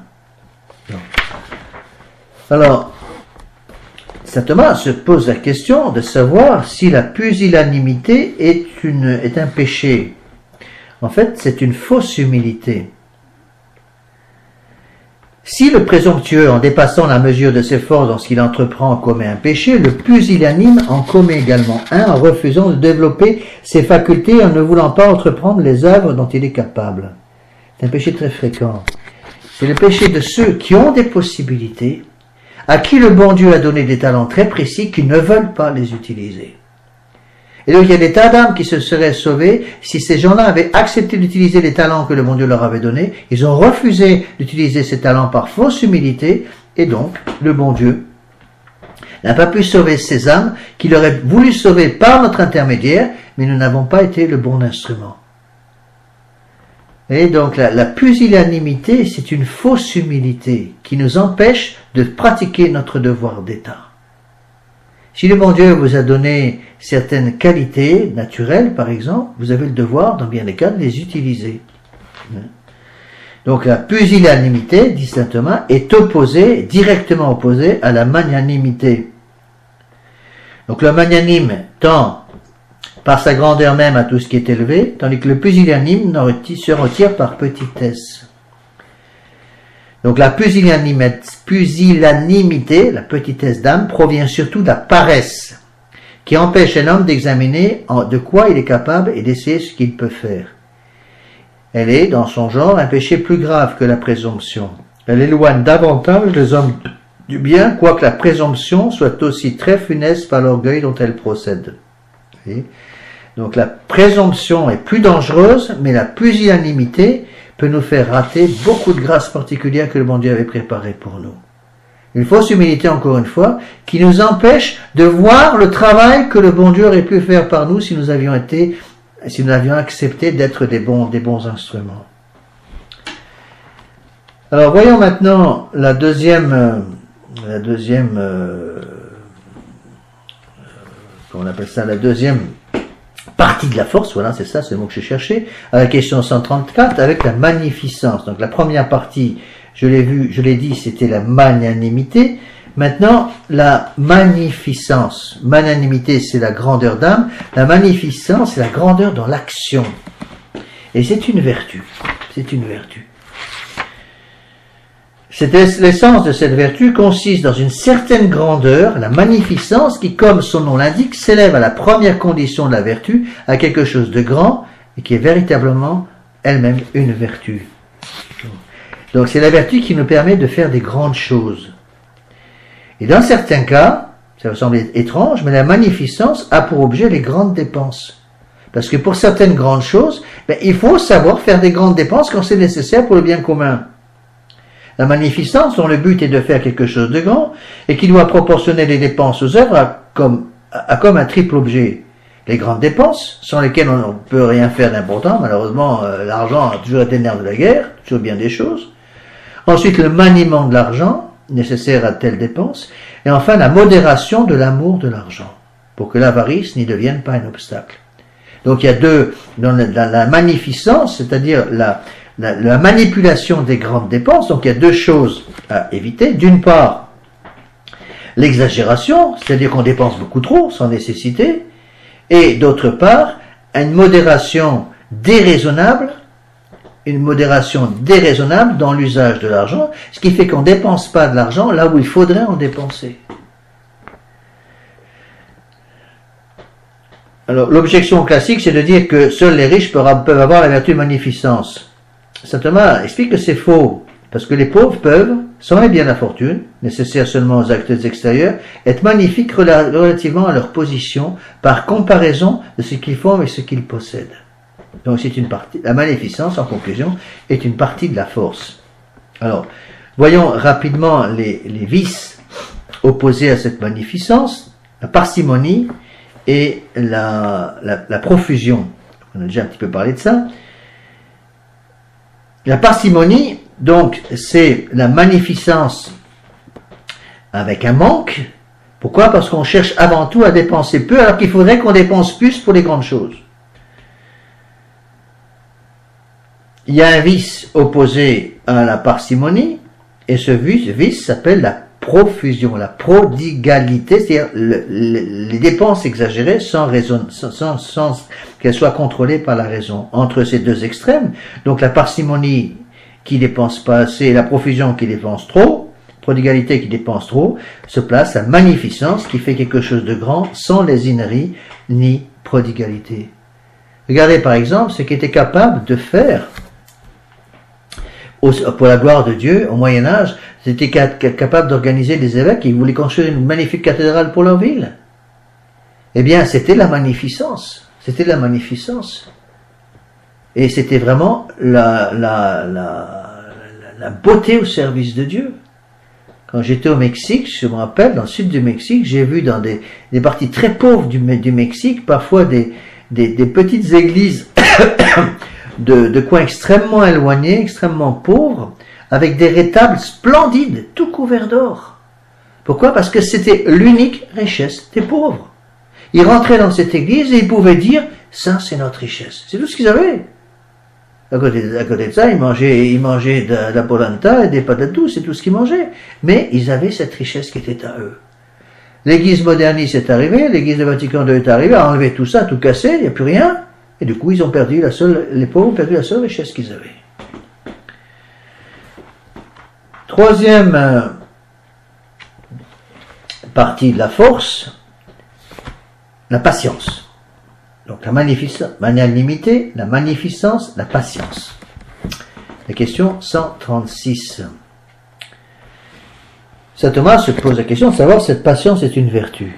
Alors, saint Thomas se pose la question de savoir si la pusillanimité est, une, est un péché. En fait, c'est une fausse humilité. Si le présomptueux, en dépassant la mesure de ses forces dans ce qu'il entreprend, commet un péché, le pusillanime en commet également un en refusant de développer ses facultés, en ne voulant pas entreprendre les œuvres dont il est capable. C'est un péché très fréquent. C'est le péché de ceux qui ont des possibilités, à qui le bon Dieu a donné des talents très précis, qui ne veulent pas les utiliser. Et donc il y a des tas d'âmes qui se seraient sauvées si ces gens-là avaient accepté d'utiliser les talents que le bon Dieu leur avait donnés. Ils ont refusé d'utiliser ces talents par fausse humilité, et donc le bon Dieu n'a pas pu sauver ces âmes qu'il aurait voulu sauver par notre intermédiaire, mais nous n'avons pas été le bon instrument. Et donc la, la pusillanimité, c'est une fausse humilité qui nous empêche de pratiquer notre devoir d'État. Si le bon Dieu vous a donné certaines qualités naturelles, par exemple, vous avez le devoir, dans bien des cas, de les utiliser. Donc la pusillanimité, dit saint Thomas, est opposée, directement opposée à la magnanimité. Donc le magnanime tend par sa grandeur même à tout ce qui est élevé, tandis que le pusillanime se retire par petitesse. Donc la pusillanimité, la petitesse d'âme, provient surtout de la paresse, qui empêche un homme d'examiner de quoi il est capable et d'essayer ce qu'il peut faire. Elle est, dans son genre, un péché plus grave que la présomption. Elle éloigne davantage les hommes du bien, quoique la présomption soit aussi très funeste par l'orgueil dont elle procède. Voyez ? Donc la présomption est plus dangereuse, mais la pusillanimité peut nous faire rater beaucoup de grâces particulières que le bon Dieu avait préparées pour nous. Une fausse humilité, encore une fois, qui nous empêche de voir le travail que le bon Dieu aurait pu faire par nous si nous avions été, si nous avions accepté d'être des bons, des bons instruments. Alors voyons maintenant la deuxième, euh, la deuxième, euh, comment on appelle ça, la deuxième partie de la force, voilà, c'est ça, c'est le mot que j'ai cherché, à la question cent trente-quatre, avec la magnificence. Donc la première partie, je l'ai vu, je l'ai dit, c'était la magnanimité. Maintenant, la magnificence. Magnanimité, c'est la grandeur d'âme. La magnificence, c'est la grandeur dans l'action. Et c'est une vertu. C'est une vertu. L'essence de cette vertu consiste dans une certaine grandeur, la magnificence, qui, comme son nom l'indique, s'élève à la première condition de la vertu, à quelque chose de grand, et qui est véritablement elle-même une vertu. Donc c'est la vertu qui nous permet de faire des grandes choses. Et dans certains cas, ça va sembler étrange, mais la magnificence a pour objet les grandes dépenses. Parce que pour certaines grandes choses, ben, il faut savoir faire des grandes dépenses quand c'est nécessaire pour le bien commun. La magnificence, dont le but est de faire quelque chose de grand, et qui doit proportionner les dépenses aux œuvres, a comme, a comme un triple objet. Les grandes dépenses, sans lesquelles on ne peut rien faire d'important. Malheureusement, euh, l'argent a toujours été le nerf de la guerre, toujours bien des choses. Ensuite, le maniement de l'argent, nécessaire à telle dépense. Et enfin, la modération de l'amour de l'argent, pour que l'avarice n'y devienne pas un obstacle. Donc il y a deux, dans la, dans la magnificence, c'est-à-dire la, la, la manipulation des grandes dépenses, donc il y a deux choses à éviter. D'une part, l'exagération, c'est-à-dire qu'on dépense beaucoup trop, sans nécessité, et d'autre part, une modération déraisonnable, une modération déraisonnable dans l'usage de l'argent, ce qui fait qu'on ne dépense pas de l'argent là où il faudrait en dépenser. Alors, l'objection classique, c'est de dire que seuls les riches peuvent avoir la vertu de magnificence. Saint Thomas explique que c'est faux, parce que les pauvres peuvent, sans les biens de la fortune, nécessaires seulement aux actes extérieurs, être magnifiques relativement à leur position, par comparaison de ce qu'ils font et ce qu'ils possèdent. Donc c'est une partie, la magnificence, en conclusion, est une partie de la force. Alors, voyons rapidement les, les vices opposés à cette magnificence, la parcimonie et la, la, la profusion. On a déjà un petit peu parlé de ça. La parcimonie, donc, c'est la magnificence avec un manque. Pourquoi? Parce qu'on cherche avant tout à dépenser peu, alors qu'il faudrait qu'on dépense plus pour les grandes choses. Il y a un vice opposé à la parcimonie, et ce vice, vice s'appelle la profusion, la prodigalité, c'est-à-dire le, le, les dépenses exagérées sans raison, sans, sans, sans qu'elles soient contrôlées par la raison. Entre ces deux extrêmes, donc la parcimonie qui dépense pas assez et la profusion qui dépense trop, prodigalité qui dépense trop, se place la magnificence qui fait quelque chose de grand sans lésinerie ni prodigalité. Regardez par exemple ce qu'était capable de faire pour la gloire de Dieu, au Moyen-Âge, c'était capable d'organiser des évêques qui voulaient construire une magnifique cathédrale pour leur ville. Eh bien, c'était la magnificence. C'était la magnificence. Et c'était vraiment la, la, la, la beauté au service de Dieu. Quand j'étais au Mexique, je me rappelle, dans le sud du Mexique, j'ai vu dans des, des parties très pauvres du, du Mexique, parfois des, des, des petites églises de, de coins extrêmement éloignés, extrêmement pauvres, avec des rétables splendides, tout couverts d'or. Pourquoi? Parce que c'était l'unique richesse des pauvres. Ils rentraient dans cette église et ils pouvaient dire, ça c'est notre richesse. C'est tout ce qu'ils avaient. À côté, à côté de ça, ils mangeaient, ils mangeaient de, de la polenta et des patates douces, c'est tout ce qu'ils mangeaient. Mais ils avaient cette richesse qui était à eux. L'église moderniste est arrivée, l'église de Vatican deux est arrivée, a enlevé tout ça, tout cassé, il n'y a plus rien. Et du coup, ils ont perdu la seule, les pauvres ont perdu la seule richesse qu'ils avaient. Troisième euh, partie de la force, la patience. Donc la magnificence, magnanimité, la magnificence, la patience. La question cent trente-six. Saint Thomas se pose la question de savoir si cette patience est une vertu.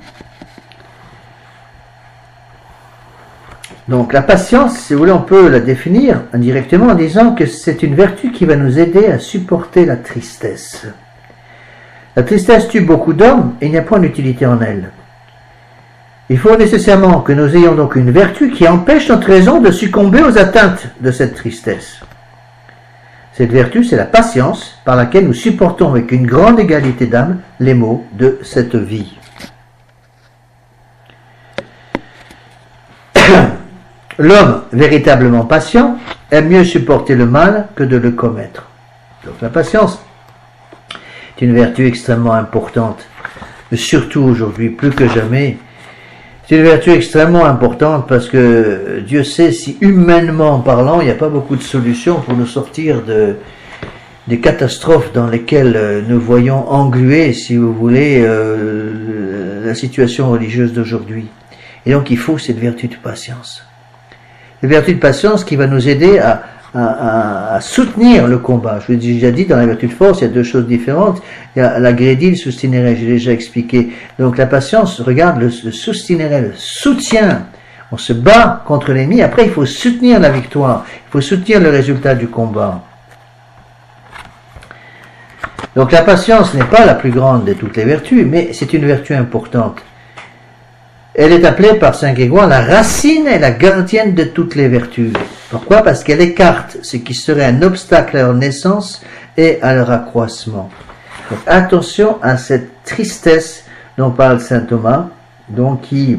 Donc la patience, si vous voulez, on peut la définir indirectement en disant que c'est une vertu qui va nous aider à supporter la tristesse. La tristesse tue beaucoup d'hommes et il n'y a point d'utilité en elle. Il faut nécessairement que nous ayons donc une vertu qui empêche notre raison de succomber aux atteintes de cette tristesse. Cette vertu, c'est la patience par laquelle nous supportons avec une grande égalité d'âme les maux de cette vie. L'homme véritablement patient aime mieux supporter le mal que de le commettre. Donc la patience est une vertu extrêmement importante, surtout aujourd'hui, plus que jamais. C'est une vertu extrêmement importante parce que Dieu sait si humainement parlant, il n'y a pas beaucoup de solutions pour nous sortir de, des catastrophes dans lesquelles nous voyons engluer, si vous voulez, euh, la situation religieuse d'aujourd'hui. Et donc il faut cette vertu de patience. Cette vertu de patience qui va nous aider à, à, à, à soutenir le combat. Je vous ai déjà dit, dans la vertu de force, il y a deux choses différentes. Il y a la grédie, le soustinere, j'ai déjà expliqué. Donc la patience, regarde, le, le soustinere, le soutien. On se bat contre l'ennemi, après il faut soutenir la victoire, il faut soutenir le résultat du combat. Donc la patience n'est pas la plus grande de toutes les vertus, mais c'est une vertu importante. Elle est appelée par saint Grégoire la racine et la gardienne de toutes les vertus. Pourquoi? Parce qu'elle écarte ce qui serait un obstacle à leur naissance et à leur accroissement. Donc attention à cette tristesse dont parle saint Thomas, donc qui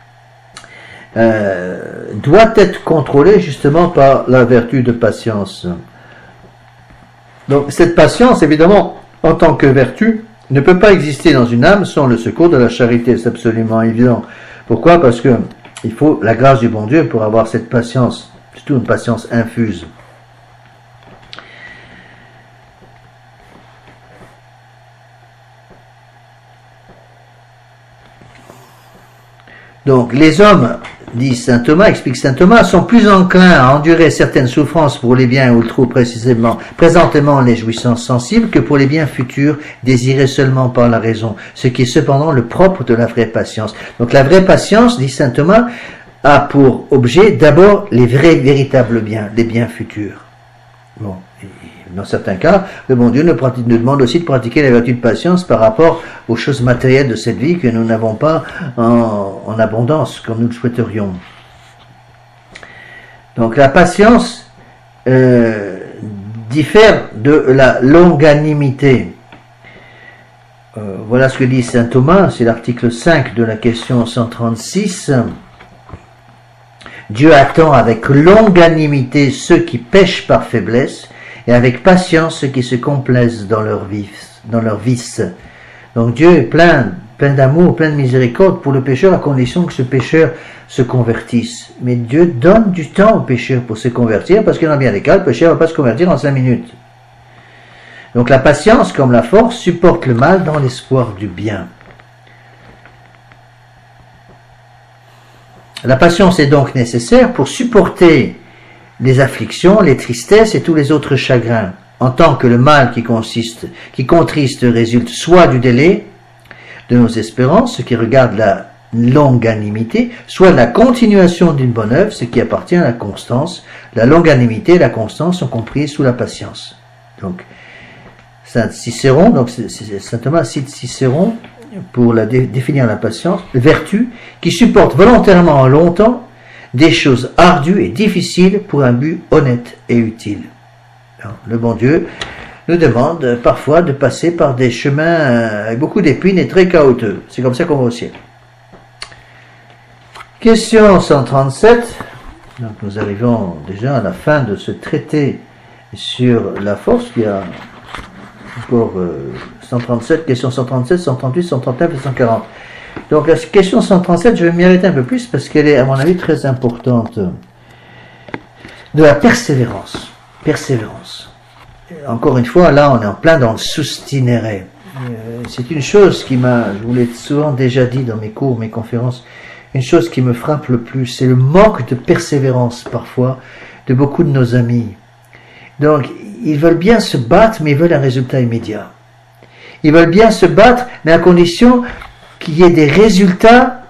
euh, doit être contrôlée justement par la vertu de patience. Donc cette patience, évidemment, en tant que vertu, ne peut pas exister dans une âme sans le secours de la charité, c'est absolument évident. Pourquoi? Parce que il faut la grâce du bon Dieu pour avoir cette patience, surtout une patience infuse. Donc les hommes, dit saint Thomas, explique saint Thomas, sont plus enclins à endurer certaines souffrances pour les biens ou le trop précisément, présentement les jouissances sensibles, que pour les biens futurs désirés seulement par la raison, ce qui est cependant le propre de la vraie patience. Donc la vraie patience, dit saint Thomas, a pour objet d'abord les vrais, véritables biens, les biens futurs. Bon, et dans certains cas, le bon Dieu nous, pratique, nous demande aussi de pratiquer la vertu de patience par rapport aux choses matérielles de cette vie que nous n'avons pas en, en abondance, comme nous le souhaiterions. Donc la patience euh, diffère de la longanimité. Euh, voilà ce que dit saint Thomas, c'est l'article cinq de la question cent trente-six. Dieu attend avec longanimité ceux qui pêchent par faiblesse, et avec patience ceux qui se complaisent dans leur vice. Dans leur vice. Donc Dieu est plein, plein d'amour, plein de miséricorde pour le pécheur, à condition que ce pécheur se convertisse. Mais Dieu donne du temps au pécheur pour se convertir, parce qu'il y en a bien des cas, le pécheur ne va pas se convertir en cinq minutes. Donc la patience, comme la force, supporte le mal dans l'espoir du bien. La patience est donc nécessaire pour supporter les afflictions, les tristesses et tous les autres chagrins, en tant que le mal qui consiste, qui contriste résulte soit du délai de nos espérances, ce qui regarde la longanimité, soit de la continuation d'une bonne œuvre, ce qui appartient à la constance. La longanimité et la constance sont comprises sous la patience. Donc, saint Cicéron, donc saint Thomas cite Cicéron pour la dé, définir la patience, vertu qui supporte volontairement longtemps des choses ardues et difficiles pour un but honnête et utile. Alors, le bon Dieu nous demande euh, parfois de passer par des chemins euh, avec beaucoup d'épines et très chaotiques. C'est comme ça qu'on va au ciel. Question cent trente-sept. Donc nous arrivons déjà à la fin de ce traité sur la force. Il y a encore euh, cent trente-sept, question cent trente-sept, cent trente-huit, cent trente-neuf et cent quarante. Donc la question cent trente-sept, je vais m'y arrêter un peu plus parce qu'elle est à mon avis très importante. De la persévérance. Persévérance. Encore une fois, là on est en plein dans le soustinéré. Euh, c'est une chose qui m'a, je vous l'ai souvent déjà dit dans mes cours, mes conférences, une chose qui me frappe le plus, c'est le manque de persévérance parfois de beaucoup de nos amis. Donc, ils veulent bien se battre, mais ils veulent un résultat immédiat. Ils veulent bien se battre, mais à condition qu'il y ait des résultats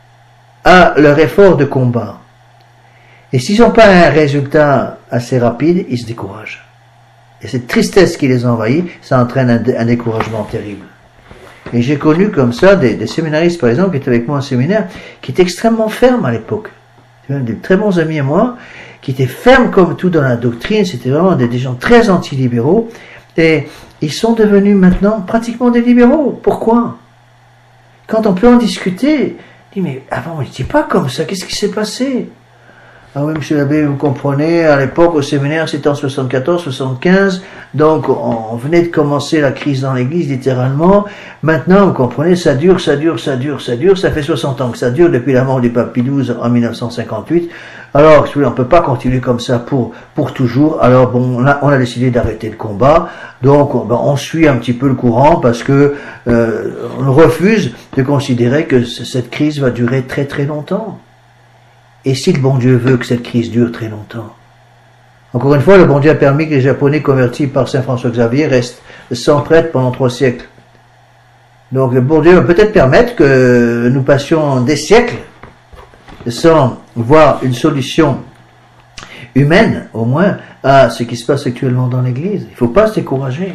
à leur effort de combat. Et s'ils n'ont pas un résultat assez rapide, ils se découragent. Et cette tristesse qui les envahit, ça entraîne un, un découragement terrible. Et j'ai connu comme ça des, des séminaristes, par exemple, qui étaient avec moi en séminaire, qui étaient extrêmement fermes à l'époque. Même des très bons amis à moi, qui étaient fermes comme tout dans la doctrine, c'était vraiment des, des gens très anti-libéraux, et ils sont devenus maintenant pratiquement des libéraux. Pourquoi? Quand on peut en discuter, on dit, mais avant, on n'était pas comme ça, qu'est-ce qui s'est passé? Ah oui, monsieur l'abbé, vous comprenez, à l'époque, au séminaire, c'était en soixante-quatorze, soixante-quinze, donc on venait de commencer la crise dans l'église, littéralement. Maintenant, vous comprenez, ça dure, ça dure, ça dure, ça dure, ça fait soixante ans que ça dure, depuis la mort du pape Pie douze en mille neuf cent cinquante-huit. Alors, on ne peut pas continuer comme ça pour pour toujours. Alors, bon, là, on a décidé d'arrêter le combat, donc on, ben, on suit un petit peu le courant, parce que euh, on refuse de considérer que cette crise va durer très très longtemps. Et si le bon Dieu veut que cette crise dure très longtemps? Encore une fois, le bon Dieu a permis que les Japonais convertis par Saint François Xavier restent sans prêtre pendant trois siècles. Donc le bon Dieu va peut-être permettre que nous passions des siècles sans voir une solution humaine, au moins, à ce qui se passe actuellement dans l'Église. Il ne faut pas se décourager.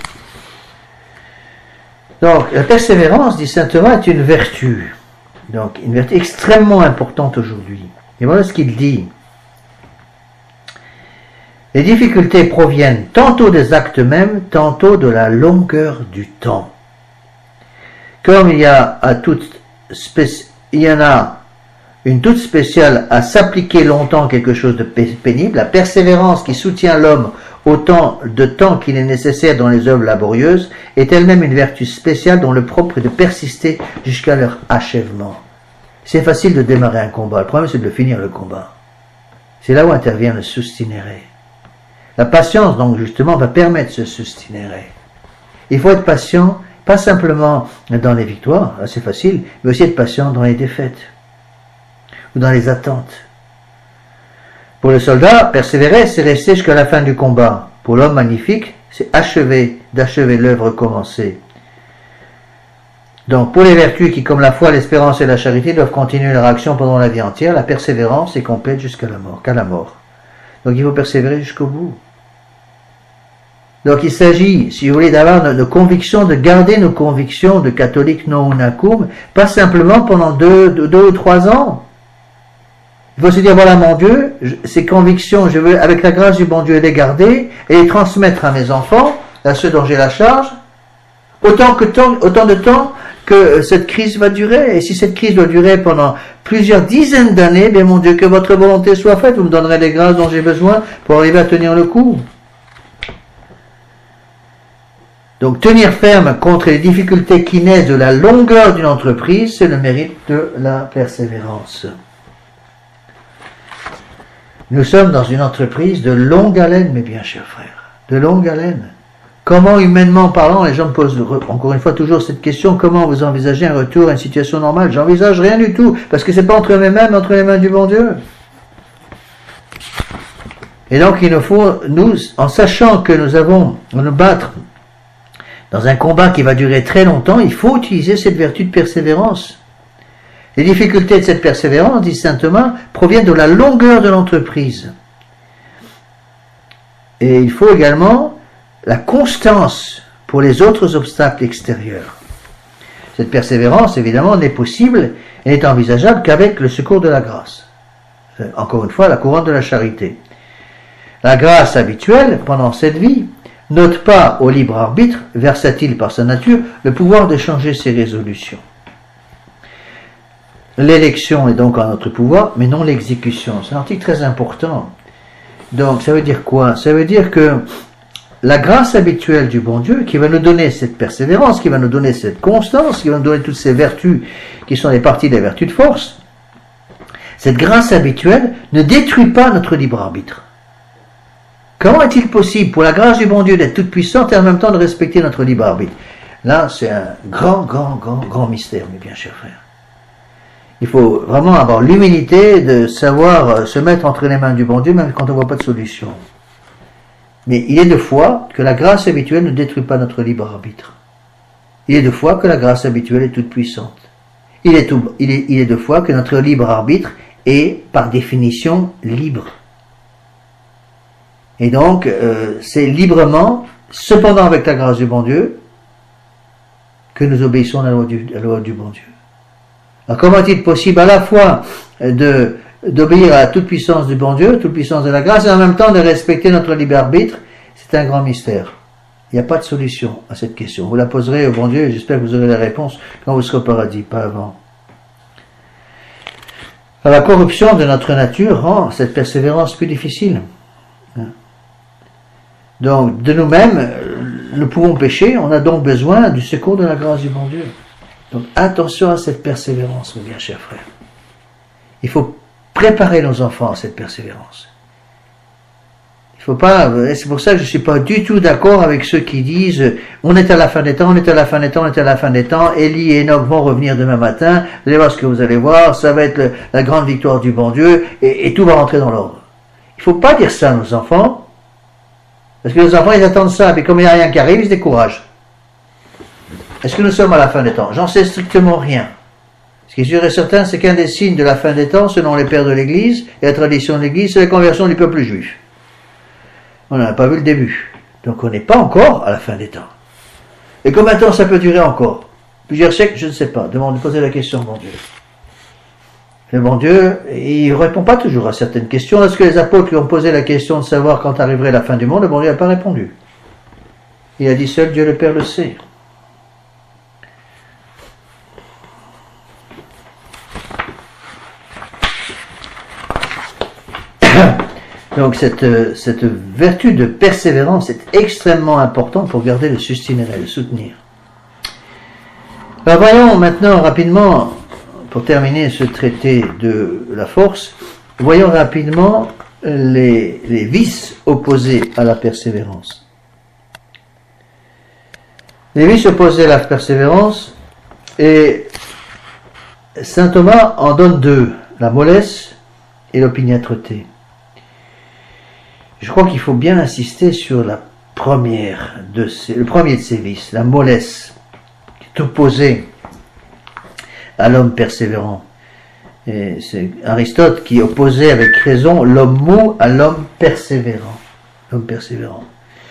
Donc la persévérance, dit saint Thomas, est une vertu. Donc, une vertu extrêmement importante aujourd'hui. Et voilà ce qu'il dit. Les difficultés proviennent tantôt des actes mêmes, tantôt de la longueur du temps. Comme il y a à toute spéc... il y en a une toute spéciale à s'appliquer longtemps quelque chose de pénible, la persévérance qui soutient l'homme autant de temps qu'il est nécessaire dans les œuvres laborieuses, est elle-même une vertu spéciale dont le propre est de persister jusqu'à leur achèvement. C'est facile de démarrer un combat, le problème c'est de finir le combat. C'est là où intervient le soustinéré. La patience, donc, justement, va permettre ce soustinéré. Il faut être patient, pas simplement dans les victoires, c'est facile, mais aussi être patient dans les défaites, ou dans les attentes. Pour le soldat, persévérer, c'est rester jusqu'à la fin du combat. Pour l'homme magnifique, c'est achever, d'achever l'œuvre commencée. Donc, pour les vertus qui, comme la foi, l'espérance et la charité, doivent continuer leur action pendant la vie entière, la persévérance est complète jusqu'à la mort, qu'à la mort. Donc, il faut persévérer jusqu'au bout. Donc, il s'agit, si vous voulez, d'avoir nos, nos convictions, de garder nos convictions de catholiques non unacum, pas simplement pendant deux, deux, deux ou trois ans. Il faut se dire, voilà mon Dieu, je, ces convictions, je veux, avec la grâce du bon Dieu, les garder et les transmettre à mes enfants, à ceux dont j'ai la charge, autant, que temps, autant de temps que cette crise va durer. Et si cette crise doit durer pendant plusieurs dizaines d'années, bien mon Dieu, que votre volonté soit faite, vous me donnerez les grâces dont j'ai besoin pour arriver à tenir le coup. Donc tenir ferme contre les difficultés qui naissent de la longueur d'une entreprise, c'est le mérite de la persévérance. Nous sommes dans une entreprise de longue haleine, mes bien chers frères, de longue haleine. Comment, humainement parlant, les gens me posent encore une fois toujours cette question, comment vous envisagez un retour à une situation normale? J'envisage rien du tout, parce que c'est pas entre mes mains, mais entre les mains du bon Dieu. Et donc il nous faut, nous, en sachant que nous avons à nous battre dans un combat qui va durer très longtemps, il faut utiliser cette vertu de persévérance. Les difficultés de cette persévérance, dit saint Thomas, proviennent de la longueur de l'entreprise. Et il faut également la constance pour les autres obstacles extérieurs. Cette persévérance, évidemment, n'est possible et n'est envisageable qu'avec le secours de la grâce. Encore une fois, la couronne de la charité. La grâce habituelle, pendant cette vie, n'ôte pas au libre arbitre, versatile par sa nature, le pouvoir de changer ses résolutions. L'élection est donc en notre pouvoir, mais non l'exécution. C'est un article très important. Donc, ça veut dire quoi? Ça veut dire que la grâce habituelle du bon Dieu, qui va nous donner cette persévérance, qui va nous donner cette constance, qui va nous donner toutes ces vertus, qui sont les parties des vertus de force, cette grâce habituelle ne détruit pas notre libre arbitre. Comment est-il possible pour la grâce du bon Dieu d'être toute puissante et en même temps de respecter notre libre arbitre? Là, c'est un grand, grand, grand, grand mystère, mes bien chers frères. Il faut vraiment avoir l'humilité de savoir se mettre entre les mains du bon Dieu, même quand on ne voit pas de solution. Mais il est de foi que la grâce habituelle ne détruit pas notre libre arbitre. Il est de foi que la grâce habituelle est toute puissante. Il est, tout, il est, il est de foi que notre libre arbitre est, par définition, libre. Et donc, euh, c'est librement, cependant avec la grâce du bon Dieu, que nous obéissons à la loi du, à la loi du bon Dieu. Alors comment est-il possible à la fois de d'obéir à la toute-puissance du bon Dieu, toute-puissance de la grâce, et en même temps de respecter notre libre arbitre? C'est un grand mystère. Il n'y a pas de solution à cette question. Vous la poserez au bon Dieu et j'espère que vous aurez la réponse quand vous serez au paradis, pas avant. Alors, la corruption de notre nature rend cette persévérance plus difficile. Donc, de nous-mêmes, nous pouvons pécher, on a donc besoin du secours de la grâce du bon Dieu. Donc, attention à cette persévérance, mes bien chers frères. Il faut préparer nos enfants à cette persévérance. Il faut pas, c'est pour ça que je ne suis pas du tout d'accord avec ceux qui disent on est à la fin des temps, on est à la fin des temps, on est à la fin des temps, Élie et Enoch vont revenir demain matin, vous allez voir ce que vous allez voir, ça va être le, la grande victoire du bon Dieu, et, et tout va rentrer dans l'ordre. Il ne faut pas dire ça à nos enfants, parce que les enfants ils attendent ça, et comme il n'y a rien qui arrive, ils se découragent. Est-ce que nous sommes à la fin des temps? J'en sais strictement rien. Ce qui est sûr et certain, c'est qu'un des signes de la fin des temps, selon les pères de l'Église et la tradition de l'Église, c'est la conversion du peuple juif. On n'a pas vu le début. Donc on n'est pas encore à la fin des temps. Et combien de temps ça peut durer encore? Plusieurs siècles, je ne sais pas. Demandez, posez la question au bon Dieu. Le bon Dieu, il ne répond pas toujours à certaines questions. Lorsque les apôtres lui ont posé la question de savoir quand arriverait la fin du monde, le bon Dieu n'a pas répondu. Il a dit seul Dieu le Père le sait. Donc cette, cette vertu de persévérance est extrêmement importante pour garder le sustinérer, le soutenir. Alors voyons maintenant rapidement, pour terminer ce traité de la force, voyons rapidement les, les vices opposés à la persévérance. Les vices opposés à la persévérance, et saint Thomas en donne deux, la mollesse et l'opiniâtreté. Je crois qu'il faut bien insister sur la première de ces, le premier de ces vices, la mollesse, qui est opposée à l'homme persévérant. Et c'est Aristote qui opposait avec raison l'homme mou à l'homme persévérant. L'homme persévérant.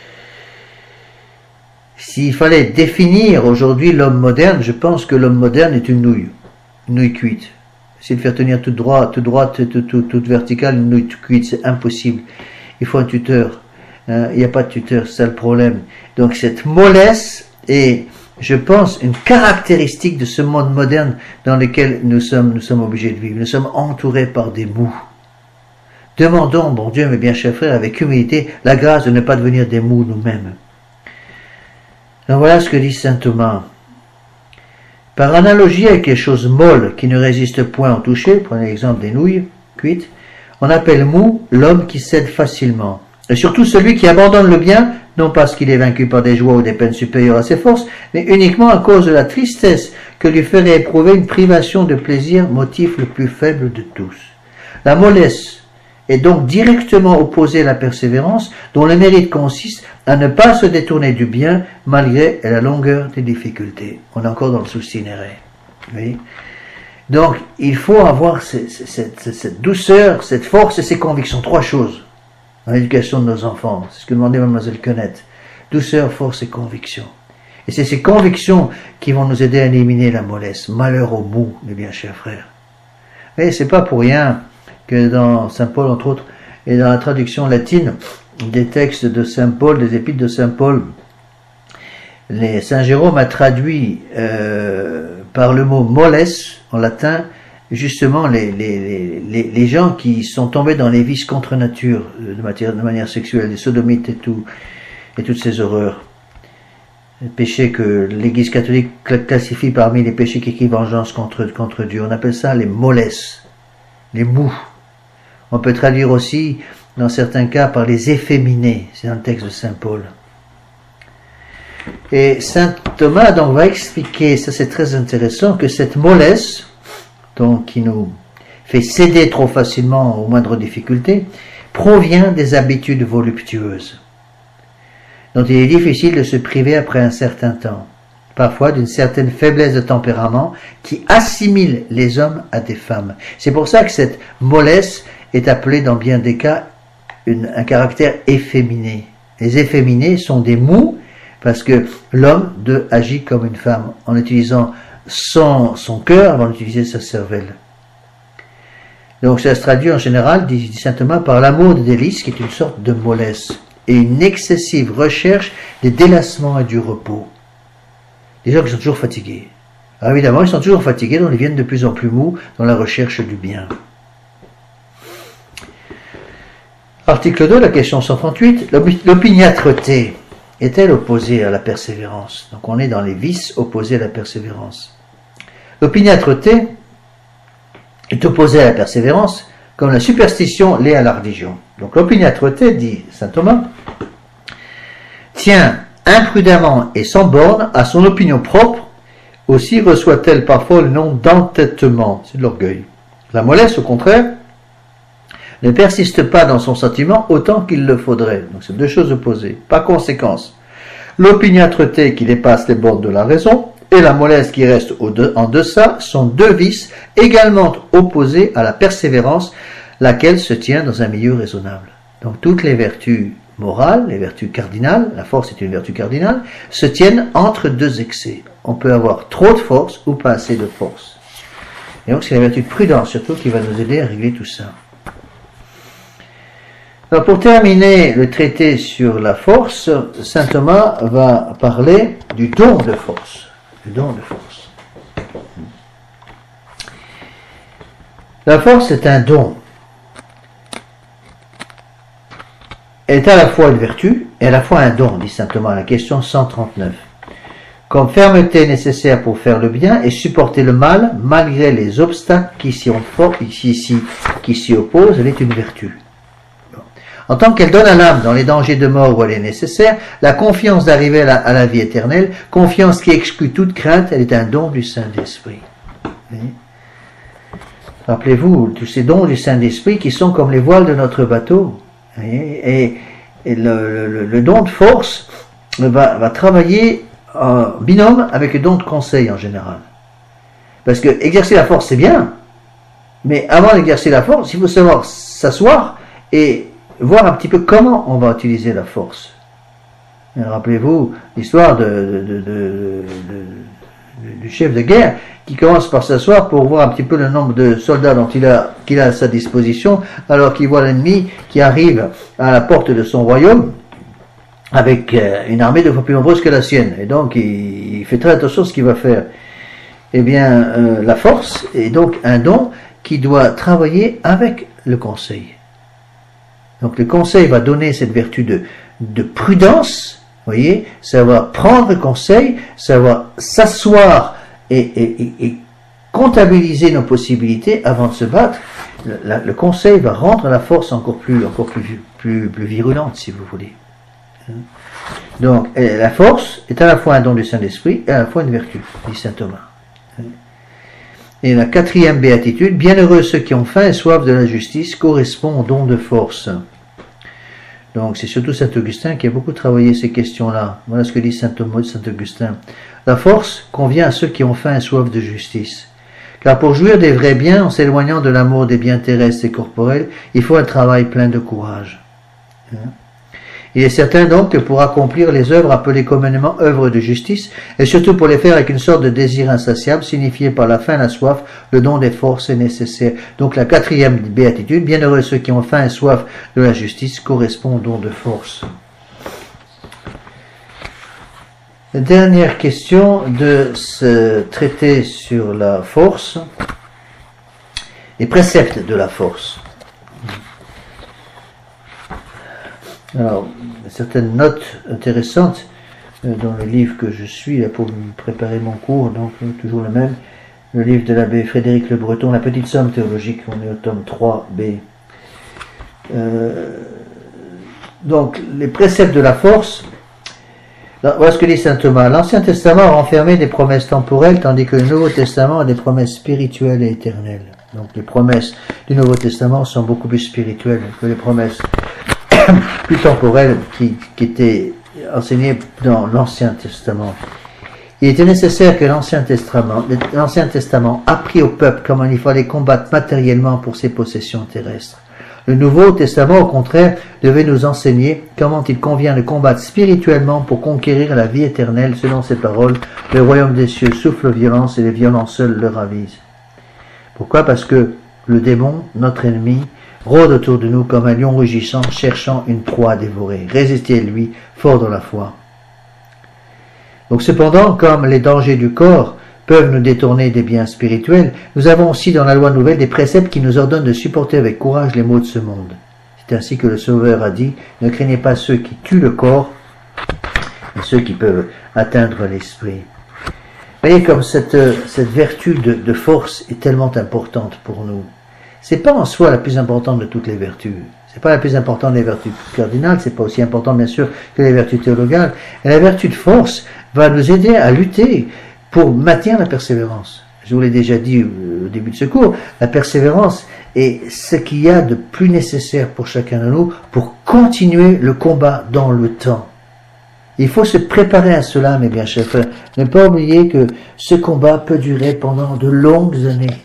S'il fallait définir aujourd'hui l'homme moderne, je pense que l'homme moderne est une nouille, une nouille cuite. Essayer de faire tenir toute droite, toute droite, toute, toute, toute verticale, une nouille cuite, c'est impossible. Il faut un tuteur. Hein, il n'y a pas de tuteur, c'est ça le problème. Donc cette mollesse est, je pense, une caractéristique de ce monde moderne dans lequel nous sommes, nous sommes obligés de vivre. Nous sommes entourés par des mous. Demandons, bon Dieu, mes bien chers frères, avec humilité, la grâce de ne pas devenir des mous nous-mêmes. Alors voilà ce que dit saint Thomas. Par analogie avec les choses molles qui ne résistent point au toucher, prenez l'exemple des nouilles cuites, on appelle mou l'homme qui cède facilement, et surtout celui qui abandonne le bien, non parce qu'il est vaincu par des joies ou des peines supérieures à ses forces, mais uniquement à cause de la tristesse que lui ferait éprouver une privation de plaisir, motif le plus faible de tous. La mollesse est donc directement opposée à la persévérance, dont le mérite consiste à ne pas se détourner du bien, malgré la longueur des difficultés. On est encore dans le soustinérer. Oui. Donc, il faut avoir cette, cette, cette douceur, cette force et ces convictions. Trois choses dans l'éducation de nos enfants. C'est ce que demandait mademoiselle Quenette. Douceur, force et conviction. Et c'est ces convictions qui vont nous aider à éliminer la mollesse. Malheur au mou, mes bien chers frères. Mais c'est pas pour rien que dans saint Paul, entre autres, et dans la traduction latine, des textes de saint Paul, des épîtres de saint Paul, les, saint Jérôme a traduit euh, par le mot moles en latin, justement les, les, les, les gens qui sont tombés dans les vices contre nature de, matière, de manière sexuelle, les sodomites et tout, et toutes ces horreurs. Les péchés que l'Église catholique classifie parmi les péchés qui crient vengeance contre, contre Dieu. On appelle ça les moles, les mous. On peut traduire aussi, dans certains cas, par les efféminés. C'est dans le texte de saint Paul. Et saint Thomas donc va expliquer, ça c'est très intéressant, que cette mollesse, donc qui nous fait céder trop facilement aux moindres difficultés, provient des habitudes voluptueuses, dont il est difficile de se priver après un certain temps, parfois d'une certaine faiblesse de tempérament qui assimile les hommes à des femmes. C'est pour ça que cette mollesse est appelée dans bien des cas une, un caractère efféminé. Les efféminés sont des mous parce que l'homme de agit comme une femme en utilisant son, son cœur avant d'utiliser sa cervelle. Donc ça se traduit en général, dit, dit saint Thomas, par l'amour des délices qui est une sorte de mollesse et une excessive recherche des délassements et du repos. Des gens qui sont toujours fatigués. Alors évidemment, ils sont toujours fatigués, donc ils deviennent de plus en plus mous dans la recherche du bien. Article deux, la question cent trente-huit. L'opiniâtreté est-elle opposée à la persévérance? Donc on est dans les vices opposés à la persévérance. L'opiniâtreté est opposée à la persévérance comme la superstition l'est à la religion. Donc l'opiniâtreté, dit saint Thomas, tient imprudemment et sans borne à son opinion propre, aussi reçoit-elle parfois le nom d'entêtement, c'est de l'orgueil. La mollesse, au contraire, ne persiste pas dans son sentiment autant qu'il le faudrait. Donc c'est deux choses opposées. Par conséquence, l'opiniâtreté qui dépasse les bornes de la raison et la mollesse qui reste en deçà sont deux vices également opposés à la persévérance, laquelle se tient dans un milieu raisonnable. Donc toutes les vertus morales, les vertus cardinales, la force est une vertu cardinale, se tiennent entre deux excès. On peut avoir trop de force ou pas assez de force. Et donc c'est la vertu de prudence surtout qui va nous aider à régler tout ça. Alors pour terminer le traité sur la force, saint Thomas va parler du don de force. Du don de force. La force est un don. Elle est à la fois une vertu et à la fois un don, dit saint Thomas à la question cent trente-neuf. Comme fermeté nécessaire pour faire le bien et supporter le mal malgré les obstacles qui s'y, qui, qui s'y opposent, elle est une vertu. En tant qu'elle donne à l'âme dans les dangers de mort où elle est nécessaire, la confiance d'arriver à la, à la vie éternelle, confiance qui exclut toute crainte, elle est un don du Saint-Esprit. Rappelez-vous, tous ces dons du Saint-Esprit qui sont comme les voiles de notre bateau. Et, et le, le, le don de force va, va travailler en binôme avec le don de conseil en général. Parce que exercer la force, c'est bien, mais avant d'exercer la force, il faut savoir s'asseoir et voir un petit peu comment on va utiliser la force. Rappelez-vous l'histoire de, de, de, de, de, du chef de guerre qui commence par s'asseoir pour voir un petit peu le nombre de soldats dont il a, qu'il a à sa disposition, alors qu'il voit l'ennemi qui arrive à la porte de son royaume avec une armée deux fois plus nombreuse que la sienne. Et donc il, il fait très attention à ce qu'il va faire. Eh bien, euh, la force est donc un don qui doit travailler avec le conseil. Donc le conseil va donner cette vertu de, de prudence, voyez, savoir prendre conseil, savoir s'asseoir et, et, et, et comptabiliser nos possibilités avant de se battre. Le, la, le conseil va rendre la force encore plus, encore plus, plus, plus virulente, si vous voulez. Donc la force est à la fois un don du Saint-Esprit et à la fois une vertu, dit saint Thomas. Et la quatrième béatitude, bienheureux ceux qui ont faim et soif de la justice, correspond au don de force. Donc c'est surtout saint Augustin qui a beaucoup travaillé ces questions-là. Voilà ce que dit saint Thomas de saint Augustin. La force convient à ceux qui ont faim et soif de justice. Car pour jouir des vrais biens, en s'éloignant de l'amour des biens terrestres et corporels, il faut un travail plein de courage. Il est certain donc que pour accomplir les œuvres appelées communément œuvres de justice, et surtout pour les faire avec une sorte de désir insatiable, signifié par la faim, la soif, le don des forces est nécessaire. Donc la quatrième béatitude, bienheureux ceux qui ont faim et soif de la justice, correspond au don de force. Dernière question de ce traité sur la force, les préceptes de la force. Alors, certaines notes intéressantes euh, dans le livre que je suis là, pour préparer mon cours, donc euh, toujours le même, le livre de l'abbé Frédéric Le Breton, La Petite Somme théologique, on est au tome trois B. Euh, donc, les préceptes de la force. Voilà ce que dit saint Thomas. L'Ancien Testament renfermait des promesses temporelles, tandis que le Nouveau Testament a des promesses spirituelles et éternelles. Donc les promesses du Nouveau Testament sont beaucoup plus spirituelles que les promesses plus temporelles qui, qui étaient enseignées dans l'Ancien Testament. Il était nécessaire que l'Ancien Testament, l'Ancien Testament apprit au peuple comment il fallait combattre matériellement pour ses possessions terrestres. Le Nouveau Testament, au contraire, devait nous enseigner comment il convient de combattre spirituellement pour conquérir la vie éternelle, selon ces paroles, le royaume des cieux souffle violence et les violents seuls le ravisent. Pourquoi? Parce que le démon, notre ennemi, rôde autour de nous comme un lion rugissant, cherchant une proie à dévorer. Résistez-lui, fort dans la foi. Donc cependant, comme les dangers du corps peuvent nous détourner des biens spirituels, nous avons aussi dans la loi nouvelle des préceptes qui nous ordonnent de supporter avec courage les maux de ce monde. C'est ainsi que le Sauveur a dit, ne craignez pas ceux qui tuent le corps, mais ceux qui peuvent atteindre l'esprit. Vous voyez comme cette, cette vertu de, de force est tellement importante pour nous. C'est pas en soi la plus importante de toutes les vertus. C'est pas la plus importante des vertus cardinales, c'est pas aussi important bien sûr que les vertus théologales. Et la vertu de force va nous aider à lutter pour maintenir la persévérance. Je vous l'ai déjà dit au début de ce cours, la persévérance est ce qu'il y a de plus nécessaire pour chacun de nous pour continuer le combat dans le temps. Il faut se préparer à cela, mes bien chers frères. Ne pas oublier que ce combat peut durer pendant de longues années.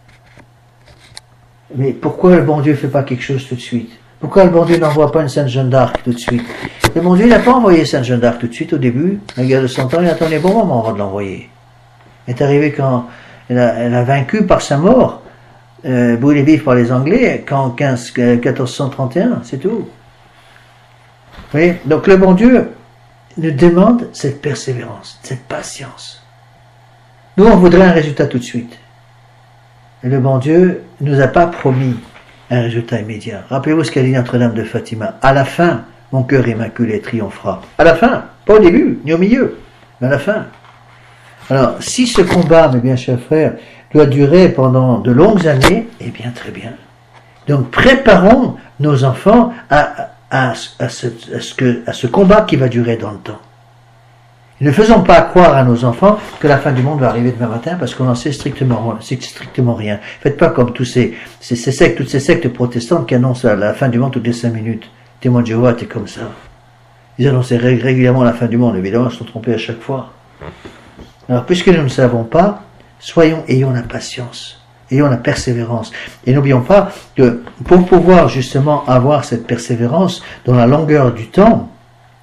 Mais pourquoi le bon Dieu ne fait pas quelque chose tout de suite? Pourquoi le bon Dieu n'envoie pas une Sainte Jeanne d'Arc tout de suite? Le bon Dieu n'a pas envoyé Sainte Jeanne d'Arc tout de suite au début. La guerre de Cent Ans, il attendait bon moment avant de l'envoyer. Elle est arrivée quand elle a, elle a vaincu par sa mort, euh, brûlé vif par les Anglais, qu'en quatorze cent trente et un, c'est tout. Vous voyez? Donc le bon Dieu nous demande cette persévérance, cette patience. Nous, on voudrait un résultat tout de suite. Et le bon Dieu ne nous a pas promis un résultat immédiat. Rappelez-vous ce qu'a dit Notre-Dame de Fatima. À la fin, mon cœur immaculé triomphera. À la fin, pas au début, ni au milieu, mais à la fin. Alors, si ce combat, mes bien chers frères, doit durer pendant de longues années, eh bien, très bien. Donc, préparons nos enfants à, à, à, ce, à, ce, que, à ce combat qui va durer dans le temps. Ne faisons pas croire à nos enfants que la fin du monde va arriver demain matin parce qu'on n'en sait strictement, strictement rien. Faites pas comme tous ces, ces, ces sectes, toutes ces sectes protestantes qui annoncent la, la fin du monde toutes les cinq minutes. Témoin de Jéhovah, t'es comme ça. Ils annonçaient régulièrement la fin du monde. Évidemment, ils se sont trompés à chaque fois. Alors, puisque nous ne savons pas, soyons, ayons la patience, ayons la persévérance. Et n'oublions pas que pour pouvoir justement avoir cette persévérance dans la longueur du temps,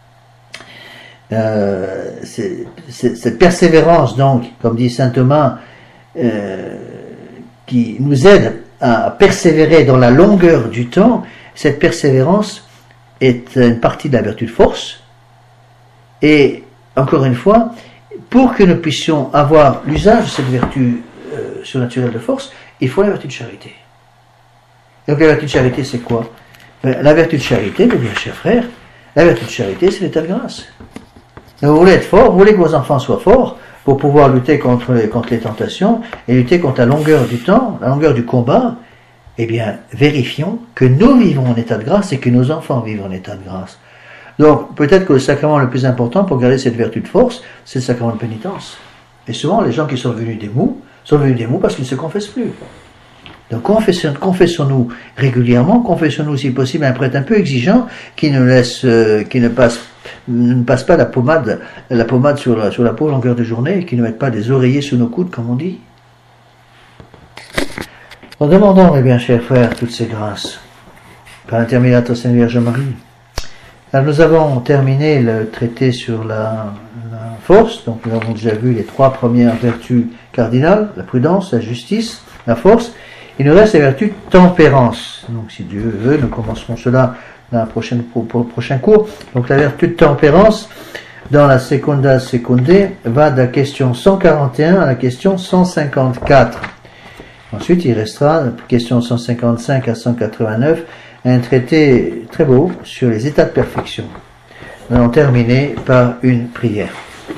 Euh, c'est, c'est, cette persévérance donc, comme dit saint Thomas, euh, qui nous aide à persévérer dans la longueur du temps, cette persévérance est une partie de la vertu de force. Et encore une fois, pour que nous puissions avoir l'usage de cette vertu euh, surnaturelle de force, il faut la vertu de charité. Donc la vertu de charité, c'est quoi? Ben, la vertu de charité, mes bien chers frères, la vertu de charité, c'est l'état de grâce. Donc, vous voulez être fort, vous voulez que vos enfants soient forts pour pouvoir lutter contre les, contre les tentations et lutter contre la longueur du temps, la longueur du combat. Eh bien, vérifions que nous vivons en état de grâce et que nos enfants vivent en état de grâce. Donc, peut-être que le sacrement le plus important pour garder cette vertu de force, c'est le sacrement de pénitence. Et souvent, les gens qui sont venus des mous, sont venus des mous parce qu'ils ne se confessent plus. Donc confessons-nous régulièrement, confessons-nous si possible un prêtre un peu exigeant qui ne laisse, euh, qui ne passe, ne passe pas la pommade, la pommade sur la, sur la peau longueur de journée, et qui ne mette pas des oreillers sous nos coudes, comme on dit. En demandant, mes bien chers frères, toutes ces grâces, par l'intermédiaire de Sainte Vierge Marie, Alors, nous avons terminé le traité sur la, la force, donc nous avons déjà vu les trois premières vertus cardinales, la prudence, la justice, la force. Il nous reste la vertu tempérance. Donc si Dieu veut, nous commencerons cela dans le prochain, prochain cours. Donc la vertu de tempérance, dans la Seconda Seconde, va de la question cent quarante et un à la question cent cinquante-quatre. Ensuite, il restera, de la question cent cinquante-cinq à cent quatre-vingt-neuf, un traité très beau sur les états de perfection. Nous allons terminer par une prière.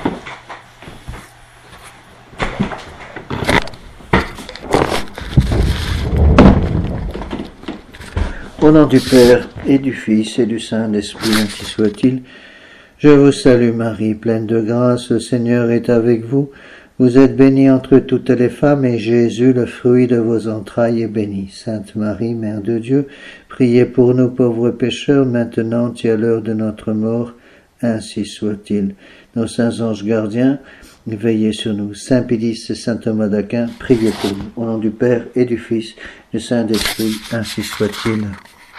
Au nom du Père, et du Fils, et du Saint-Esprit, ainsi soit-il. Je vous salue Marie, pleine de grâce, le Seigneur est avec vous. Vous êtes bénie entre toutes les femmes, et Jésus, le fruit de vos entrailles, est béni. Sainte Marie, Mère de Dieu, priez pour nous pauvres pécheurs, maintenant et à l'heure de notre mort, ainsi soit-il. Nos saints anges gardiens, veillez sur nous. Saint Pédis et Saint Thomas d'Aquin, priez pour nous. Au nom du Père, et du Fils, et du Saint-Esprit, ainsi soit-il.